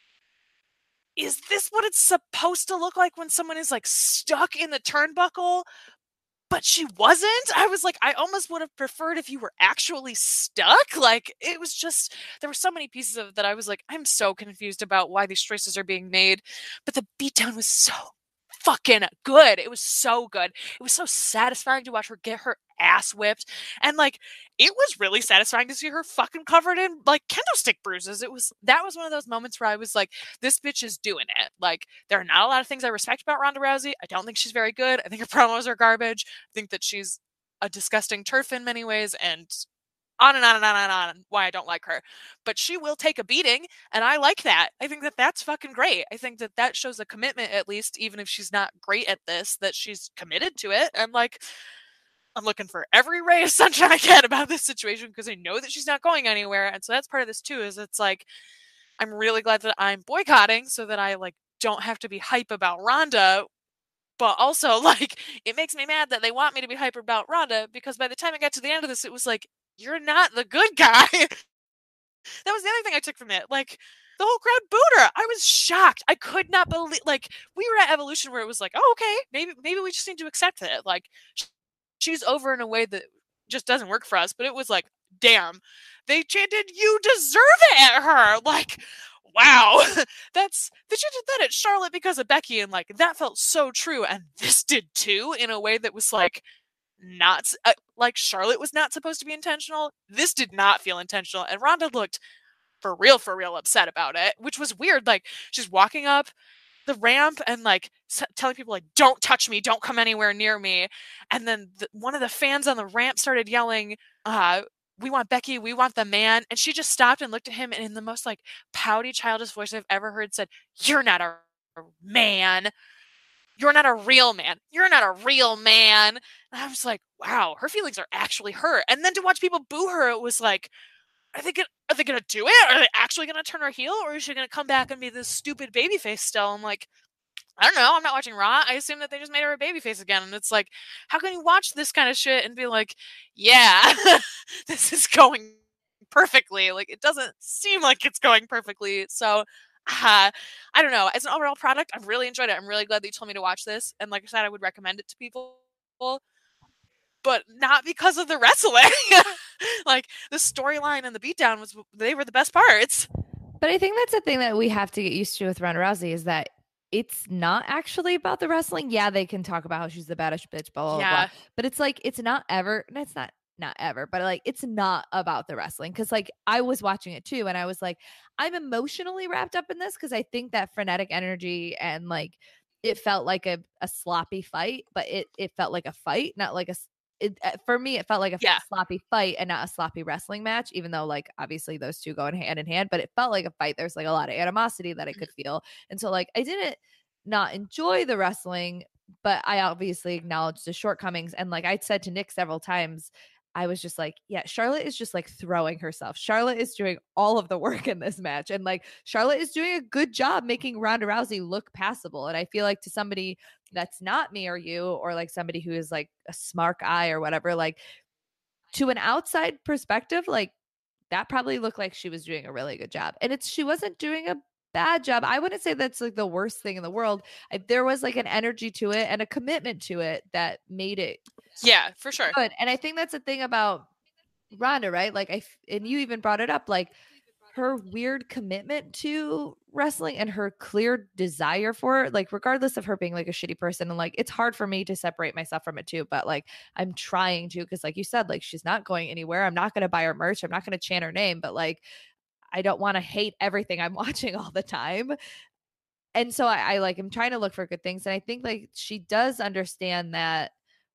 is this what it's supposed to look like when someone is like stuck in the turnbuckle? But she wasn't. I was like, I almost would have preferred if you were actually stuck. Like, it was just, there were so many pieces of it that I was like, I'm so confused about why these choices are being made. But the beatdown was so fucking good. It was so good. It was so satisfying to watch her get her ass whipped. And like, it was really satisfying to see her fucking covered in like kendo stick bruises. That was one of those moments where I was like, this bitch is doing it. Like, there are not a lot of things I respect about Ronda Rousey. I don't think she's very good. I think her promos are garbage. I think that she's a disgusting turf in many ways, and on and on and on and on why I don't like her. But she will take a beating, and I like that. I think that that's fucking great. I think that that shows a commitment, at least, even if she's not great at this, that she's committed to it. And like, I'm looking for every ray of sunshine I can about this situation, because I know that she's not going anywhere. And so that's part of this too, is it's like, I'm really glad that I'm boycotting so that I like don't have to be hype about Ronda. But also, like, it makes me mad that they want me to be hyper about Ronda, because by the time I got to the end of this, it was like, you're not the good guy. That was the other thing I took from it. Like, the whole crowd booed her. I was shocked. I could not believe, like, we were at Evolution where it was like, oh, okay, maybe we just need to accept it. Like, she's over in a way that just doesn't work for us. But it was like, damn, they chanted, you deserve it at her. Like, wow. They did that at Charlotte because of Becky, and like, that felt so true. And this did too, in a way that was like, not like Charlotte was not supposed to be intentional. This did not feel intentional, and Ronda looked for real upset about it, which was weird. Like, she's walking up the ramp and like telling people like, don't touch me, don't come anywhere near me, and then one of the fans on the ramp started yelling, we want Becky, we want the man, and she just stopped and looked at him and in the most like pouty childish voice I've ever heard said, you're not a man, you're not a real man, you're not a real man. And I was like, wow, her feelings are actually hurt. And then to watch people boo her, it was like, are they gonna do it? Are they actually gonna turn her heel, or is she gonna come back and be this stupid babyface still? I'm like, I don't know. I'm not watching Raw. I assume that they just made her a babyface again. And it's like, how can you watch this kind of shit and be like, yeah, this is going perfectly? Like, it doesn't seem like it's going perfectly. So, I don't know. As an overall product, I've really enjoyed it. I'm really glad that you told me to watch this. And like I said, I would recommend it to people, but not because of the wrestling. Like, the storyline and the beatdown they were the best parts.
But I think that's the thing that we have to get used to with Ronda Rousey is that it's not actually about the wrestling. Yeah, they can talk about how she's the baddest bitch, blah, blah, blah. But it's like, it's not ever, that's not ever, but like, it's not about the wrestling. Cause like, I was watching it too. And I was like, I'm emotionally wrapped up in this. Cause I think that frenetic energy and like, it felt like a sloppy fight, but it felt like a fight, not like for me, it felt like a sloppy fight and not a sloppy wrestling match, even though like obviously those two go hand in hand, but it felt like a fight. There's like a lot of animosity that I could feel. And so like, I didn't not enjoy the wrestling, but I obviously acknowledged the shortcomings. And like I said to Nick several times, I was just like, yeah, Charlotte is just like throwing herself. Charlotte is doing all of the work in this match. And like Charlotte is doing a good job making Ronda Rousey look passable. And I feel like to somebody that's not me or you, or like somebody who is like a smart eye or whatever, like to an outside perspective, like that probably looked like she was doing a really good job. And she wasn't doing a bad job. I wouldn't say that's like the worst thing in the world. There was like an energy to it and a commitment to it that made it
for sure
good. And I think that's the thing about Ronda, right? Like and you even brought it up, like her weird commitment to wrestling and her clear desire for it, like regardless of her being like a shitty person. And like it's hard for me to separate myself from it too, but like I'm trying to, because like you said, like she's not going anywhere. I'm not going to buy her merch, I'm not going to chant her name, but like I don't want to hate everything I'm watching all the time. And so I like I'm trying to look for good things. And I think like she does understand that,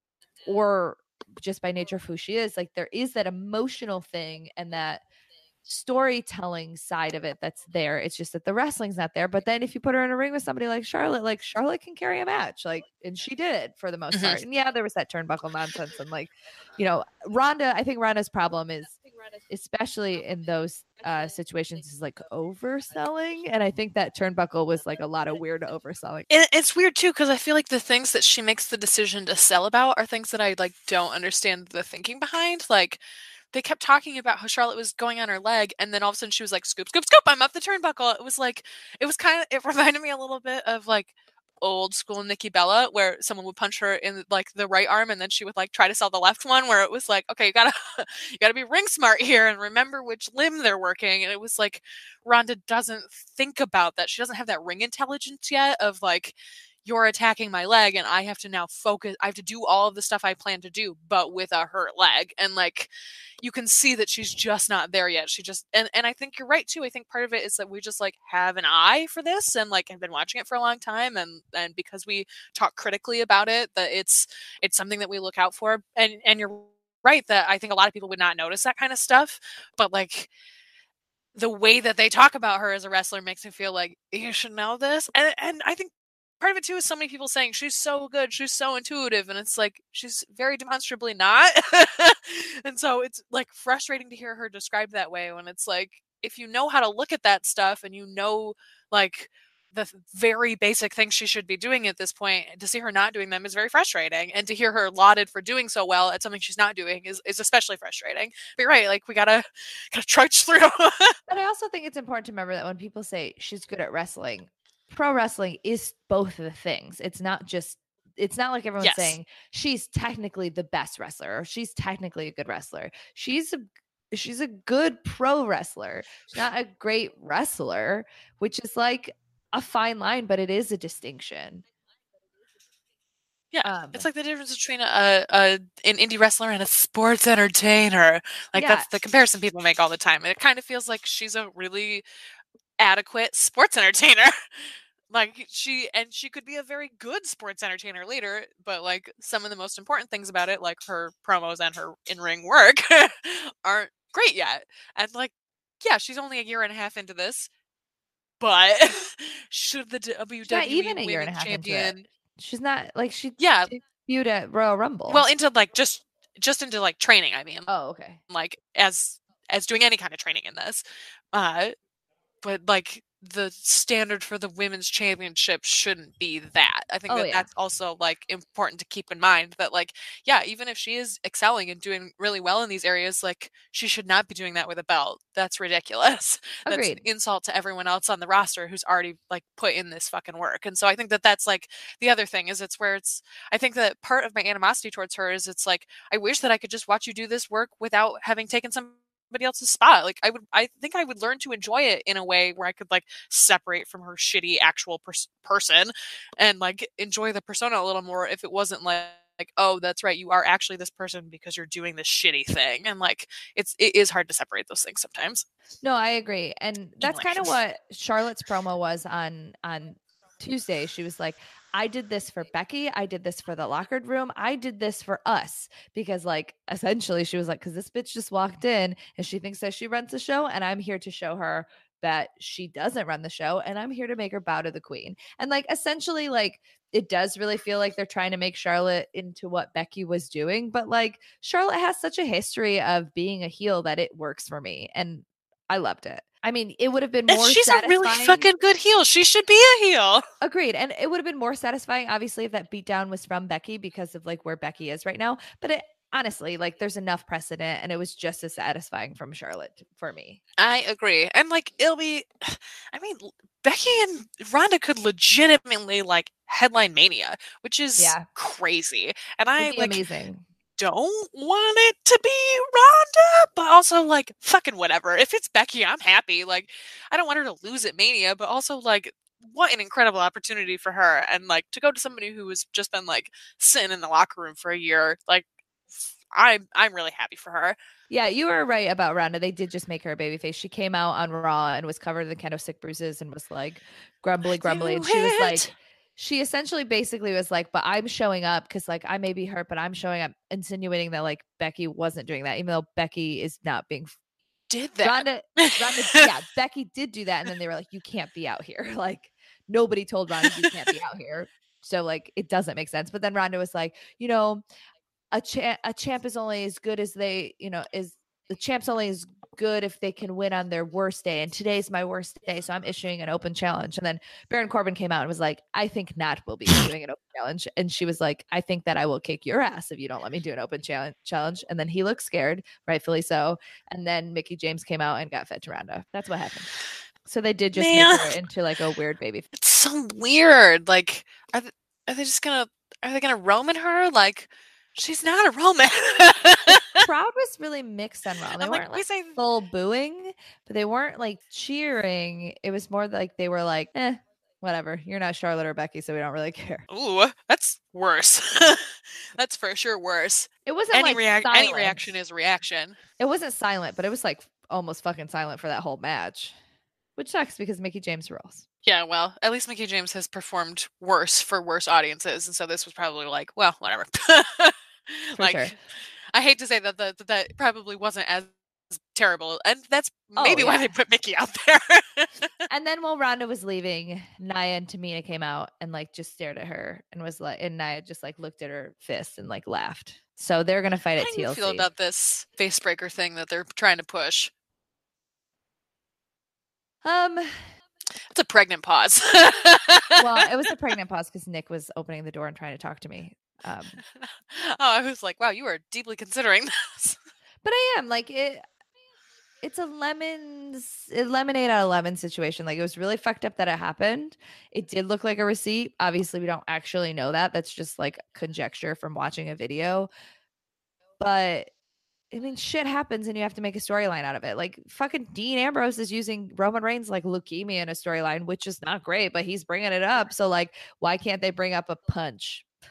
or just by nature of who she is, like there is that emotional thing and that storytelling side of it that's there. It's just that the wrestling's not there. But then if you put her in a ring with somebody like Charlotte can carry a match, like, and she did for the most part. And yeah, there was that turnbuckle nonsense. And like, you know, I think Ronda's problem is, especially in those situations, is like overselling. And I think that turnbuckle was like a lot of weird overselling.
It's weird too, because I feel like the things that she makes the decision to sell about are things that I like don't understand the thinking behind. Like, they kept talking about how Charlotte was going on her leg, and then all of a sudden she was like, scoop, scoop, scoop, I'm up the turnbuckle. It was like, it reminded me a little bit of like old school Nikki Bella, where someone would punch her in like the right arm and then she would like try to sell the left one, where it was like, okay, you gotta be ring smart here and remember which limb they're working. And it was like, Ronda doesn't think about that. She doesn't have that ring intelligence yet of like, you're attacking my leg and I have to now focus. I have to do all of the stuff I plan to do, but with a hurt leg. And like, you can see that she's just not there yet. She just, and I think you're right too. I think part of it is that we just like have an eye for this and like have been watching it for a long time. And because we talk critically about it, that it's something that we look out for. And you're right that I think a lot of people would not notice that kind of stuff, but like, the way that they talk about her as a wrestler makes me feel like you should know this. And I think part of it too is so many people saying she's so good, she's so intuitive, and it's like she's very demonstrably not. And so it's like frustrating to hear her described that way, when it's like, if you know how to look at that stuff and you know like the very basic things she should be doing at this point, to see her not doing them is very frustrating, and to hear her lauded for doing so well at something she's not doing is especially frustrating. But you're right, like we gotta trudge through.
But I also think it's important to remember that when people say she's good at wrestling, pro wrestling is both of the things. It's not like everyone's saying she's technically the best wrestler or she's technically a good wrestler. She's a good pro wrestler. She's not a great wrestler, which is like a fine line, but it is a distinction.
Yeah, it's like the difference between an indie wrestler and a sports entertainer. Like that's the comparison people make all the time. And it kind of feels like she's a really adequate sports entertainer. Like she could be a very good sports entertainer later, but like some of the most important things about it, like her promos and her in-ring work, aren't great yet. And like, yeah, she's only a year and a half into this, but should the WWE
even a year and a
Women's
half into it.
Champion?
She's not like she
Yeah,
debuted at Royal Rumble.
well, into like just into like training. I mean,
oh, okay.
like as doing any kind of training in this, but like the standard for the women's championship shouldn't be that. I think that's also like important to keep in mind that like, yeah, even if she is excelling and doing really well in these areas, like she should not be doing that with a belt. That's ridiculous. Agreed. That's an insult to everyone else on the roster who's already like put in this fucking work. And so I think that that's like the other thing is I think that part of my animosity towards her is it's like, I wish that I could just watch you do this work without having taken somebody else's spot. Like I think I would learn to enjoy it in a way where I could like separate from her shitty actual person and like enjoy the persona a little more if it wasn't like, oh, that's right, you are actually this person because you're doing this shitty thing. And like it is hard to separate those things sometimes.
No, I agree. And that's kind of what Charlotte's promo was on Tuesday. She was like, I did this for Becky. I did this for the locker room. I did this for us because like essentially she was like, because this bitch just walked in and she thinks that she runs the show and I'm here to show her that she doesn't run the show and I'm here to make her bow to the queen. And like essentially like it does really feel like they're trying to make Charlotte into what Becky was doing. But like Charlotte has such a history of being a heel that it works for me. And I loved it. I mean, it would have been more
she's
satisfying.
A really fucking good heel. She should be a heel.
Agreed. And it would have been more satisfying, obviously, if that beatdown was from Becky because of like where Becky is right now. But it honestly, like there's enough precedent and it was just as satisfying from Charlotte for me.
I agree. And like it'll be, I mean, Becky and Ronda could legitimately like headline Mania, which is crazy. And I like
amazing.
Don't want it to be Ronda, but also like fucking whatever. If it's Becky, I'm happy. Like I don't want her to lose at Mania, but also like what an incredible opportunity for her. And like to go to somebody who has just been like sitting in the locker room for a year, like I'm really happy for her.
Yeah, you were right about Ronda. They did just make her a babyface. She came out on Raw and was covered in kendo stick bruises and was like grumbly. And she was like, she essentially basically was like, but I'm showing up because like I may be hurt, but I'm showing up, insinuating that like Becky wasn't doing that, even though Becky is not being
did that.
Ronda yeah, Becky did do that. And then they were like, you can't be out here. Like nobody told Ronda you can't be out here. So like it doesn't make sense. But then Ronda was like, you know, a champ is only as good as they, you know, is the champ's only as good if they can win on their worst day. And today's my worst day. So I'm issuing an open challenge. And then Baron Corbin came out and was like, I think Nat will be doing an open challenge. And she was like, I think that I will kick your ass if you don't let me do an open challenge. And then he looked scared, rightfully so. And then Mickie James came out and got fed to Ronda. That's what happened. So they did just make her into like a weird baby.
It's so weird. Like, are they gonna Roman her? Like, she's not a Roman.
The crowd was really mixed on Raw. They weren't like full booing, but they weren't like cheering. It was more like they were like, whatever. You're not Charlotte or Becky, so we don't really care.
Ooh, that's worse. That's for sure worse.
It wasn't
any
any
reaction is reaction.
It wasn't silent, but it was like almost fucking silent for that whole match, which sucks because Mickie James rules.
Yeah, well, at least Mickie James has performed worse for worse audiences, and so this was probably like, well, whatever. Like, sure. I hate to say that that probably wasn't as terrible, and that's maybe why they put Mickie out there.
And then while Ronda was leaving, Nia and Tamina came out and like just stared at her and was like, and Nia just like looked at her fist and like laughed. So they're gonna fight at TLC. How do you feel
about this face breaker thing that they're trying to push? It's a pregnant pause.
Well, it was a pregnant pause because Nick was opening the door and trying to talk to me.
Oh, I was like, wow, you are deeply considering this.
But I am like it's a lemonade out of lemon situation. Like it was really fucked up that it happened. It did look like a receipt. Obviously, we don't actually know that. That's just like conjecture from watching a video. But I mean, shit happens and you have to make a storyline out of it. Like fucking Dean Ambrose is using Roman Reigns like leukemia in a storyline, which is not great, but he's bringing it up. So like, why can't they bring up a punch?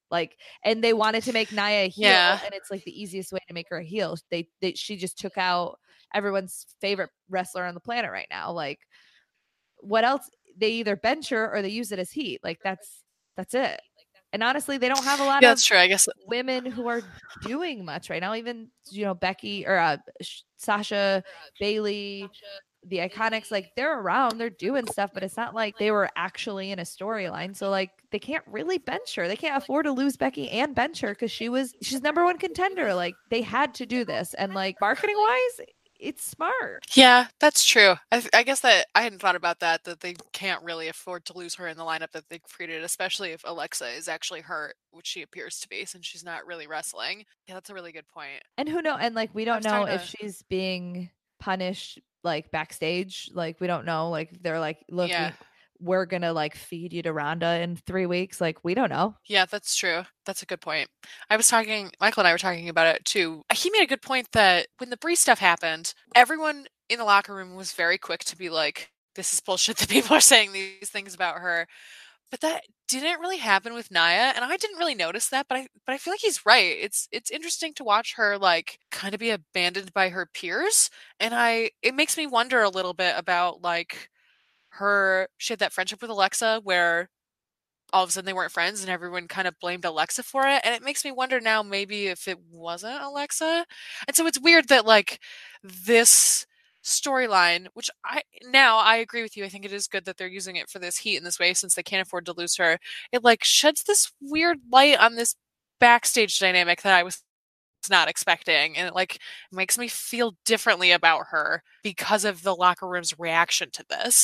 Like, and they wanted to make Nia a heel,
Yeah.
and it's like the easiest way to make her a heel. She just took out everyone's favorite wrestler on the planet right now. Like, what else? They either bench her or they use it as heat. Like, that's it. And honestly, they don't have a lot
Yeah,
of
that's true. I guess
women who are doing much right now. Even, Becky or Sasha, Bailey, the Iconics, like, they're around, they're doing stuff, but it's not like they were actually in a storyline. So like, they can't really bench her. They can't afford to lose Becky and bench her because she's number one contender. Like, they had to do this, and like, marketing wise, it's smart.
Yeah, that's true. I guess that I hadn't thought about that they can't really afford to lose her in the lineup that they've created, especially if Alexa is actually hurt, which she appears to be since she's not really wrestling. Yeah, that's a really good point.
And who knows? And like, we don't know if she's being punished like backstage. Like, we don't know. Like, they're like, look, we're gonna like feed you to Ronda in 3 weeks. Like, we don't know.
Yeah, that's true. That's a good point. Michael and I were talking about it too. He made a good point that when the Brie stuff happened, everyone in the locker room was very quick to be like, this is bullshit that people are saying these things about her. But that didn't really happen with Nia, and I didn't really notice that, but I feel like he's right. It's interesting to watch her like kind of be abandoned by her peers, and it makes me wonder a little bit about like she had that friendship with Alexa where all of a sudden they weren't friends and everyone kind of blamed Alexa for it, and it makes me wonder now maybe if it wasn't Alexa. And so it's weird that like this storyline, which I agree with you. I think it is good that they're using it for this heat in this way since they can't afford to lose her. It like sheds this weird light on this backstage dynamic that I was not expecting, and it like makes me feel differently about her because of the locker room's reaction to this.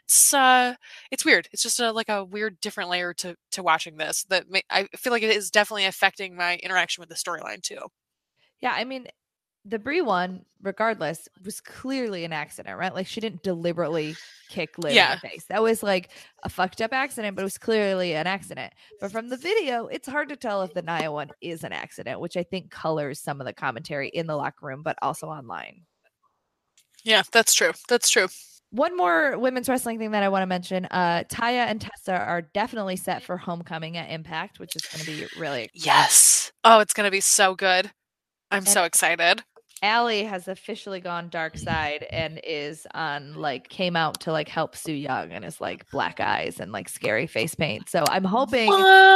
It's weird. It's just like a weird different layer to watching this that I feel like it is definitely affecting my interaction with the storyline too.
Yeah, I mean, the Brie one, regardless, was clearly an accident, right? Like, she didn't deliberately kick Liv in the face. That was like a fucked up accident, but it was clearly an accident. But from the video, it's hard to tell if the Nia one is an accident, which I think colors some of the commentary in the locker room, but also online.
Yeah, that's true. That's true.
One more women's wrestling thing that I want to mention. Taya and Tessa are definitely set for Homecoming at Impact, which is going to be really exciting.
Yes. Oh, it's going to be so good. I'm so excited.
Allie has officially gone dark side and came out to like help Su Yung, and is like black eyes and like scary face paint. So I'm hoping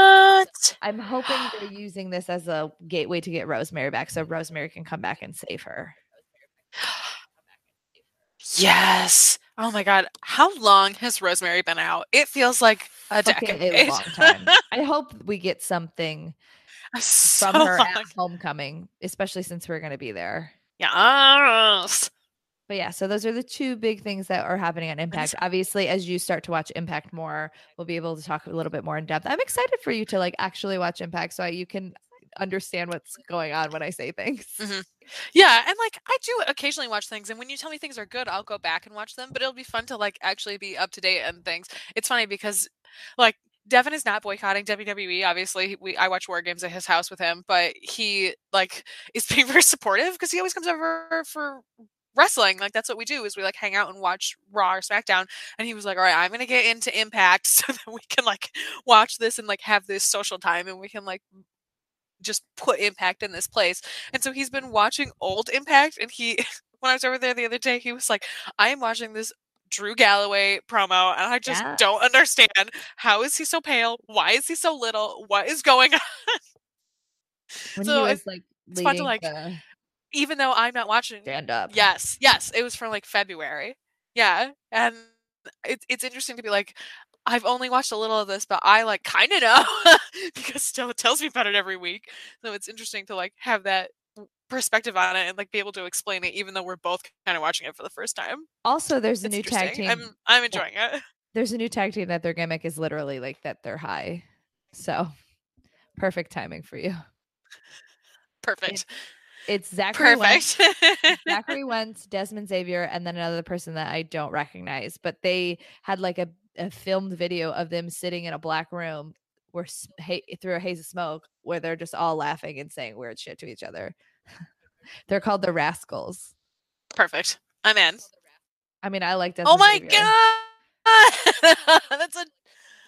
they're using this as a gateway to get Rosemary back, so Rosemary can come back and save her.
Yes. Oh my God. How long has Rosemary been out? It feels like a decade.
A long time. I hope we get something from her at Homecoming, especially since we're going to be there.
Yes.
But yeah, so those are the two big things that are happening on Impact. Obviously, as you start to watch Impact more, we'll be able to talk a little bit more in depth. I'm excited for you to like actually watch Impact so you can understand what's going on when I say things.
Mm-hmm. Yeah, and like I do occasionally watch things, and when you tell me things are good, I'll go back and watch them, but it'll be fun to like actually be up to date on things. It's funny because like Devin is not boycotting WWE. Obviously, I watch War Games at his house with him, but he like is being very supportive because he always comes over for wrestling. Like that's what we do, is we like hang out and watch Raw or SmackDown. And he was like, all right, I'm gonna get into Impact so that we can like watch this and like have this social time, and we can like just put Impact in this place. And so he's been watching old Impact, and when I was over there the other day, he was like, I am watching this Drew Galloway promo, and I just don't understand. How is he so pale? Why is he so little? What is going on?
When so he was like
it's fun to like even though I'm not watching
stand up.
Yes, it was from like February. Yeah. And it's interesting to be like, I've only watched a little of this, but I like kind of know because Stella tells me about it every week. So it's interesting to like have that perspective on it and like be able to explain it, even though we're both kind of watching it for the first time.
Also, there's a new tag team.
I'm enjoying it.
There's a new tag team that their gimmick is literally like that they're high. So perfect timing for you.
Perfect.
It's Zachary Wentz, Zachary Wentz, Desmond Xavier, and then another person that I don't recognize. But they had like a filmed video of them sitting in a black room through a haze of smoke where they're just all laughing and saying weird shit to each other. They're called the Rascals.
Perfect. I'm in.
I mean, I like Desmond
Oh my
Xavier.
God!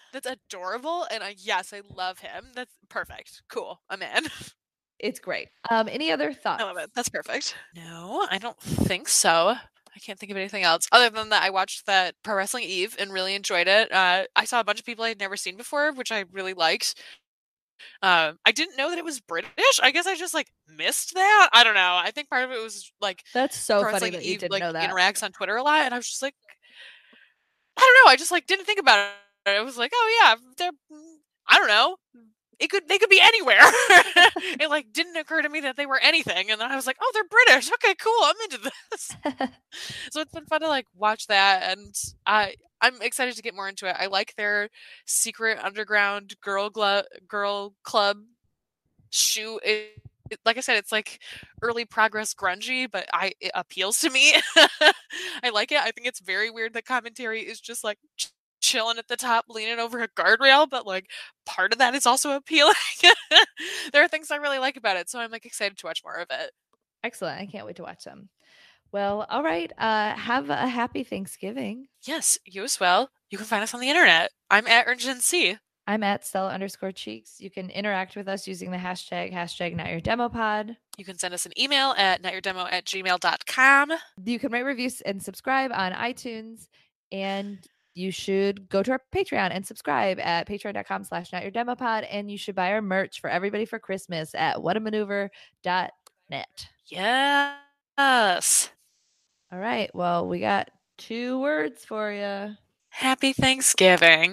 That's adorable. And yes, I love him. That's perfect. Cool. I'm in.
It's great. Any other thoughts?
I love it. That's perfect. No, I don't think so. I can't think of anything else. Other than that, I watched that Pro Wrestling Eve and really enjoyed it. I saw a bunch of people I'd never seen before, which I really liked. I didn't know that it was British. I guess I just like missed that. I don't know. I think part of it was like
That's so
Pro
funny
Wrestling
that you
Eve
didn't
like
know that.
interacts on Twitter a lot, and I was just like, I don't know. I just like didn't think about it. I was like, oh yeah, they're. I don't know. They could be anywhere. It like didn't occur to me that they were anything, and then I was like, oh, they're British. Okay, cool. I'm into this. So it's been fun to like watch that, and I'm excited to get more into it. I like their secret underground girl club shoe. Like I said, it's like early progress grungy, but it appeals to me. I like it. I think it's very weird that commentary is just like chilling at the top, leaning over a guardrail, but like part of that is also appealing. There are things I really like about it, so I'm like excited to watch more of it.
Excellent. I can't wait to watch them. Well, all right. Have a happy Thanksgiving.
Yes, you as well. You can find us on the internet. I'm at UrgenC.
I'm at Stella_Cheeks. You can interact with us using the hashtag #NotYourDemoPod.
You can send us an email at notyourdemo@gmail.com.
You can rate, reviews, and subscribe on iTunes. And you should go to our Patreon and subscribe at patreon.com/notyourdemopod. And you should buy our merch for everybody for Christmas at whatamaneuver.net.
Yes.
All right. Well, we got 2 words for you.
Happy Thanksgiving.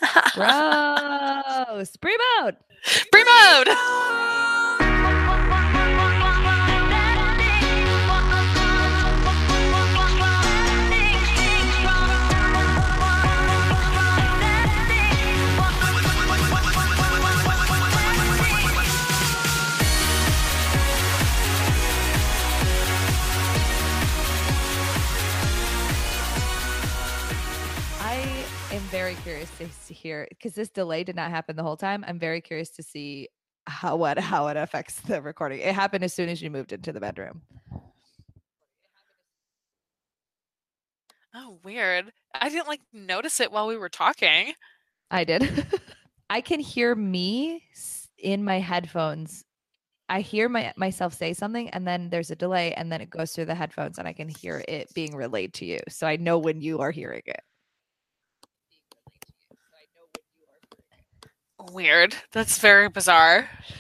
Gross. Pre-mode.
Pre-mode.
I'm very curious to hear, because this delay did not happen the whole time. I'm very curious to see how it affects the recording. It happened as soon as you moved into the bedroom.
Oh, weird. I didn't like notice it while we were talking.
I did. I can hear me in my headphones. I hear myself say something, and then there's a delay, and then it goes through the headphones, and I can hear it being relayed to you. So I know when you are hearing it.
Weird. That's very bizarre.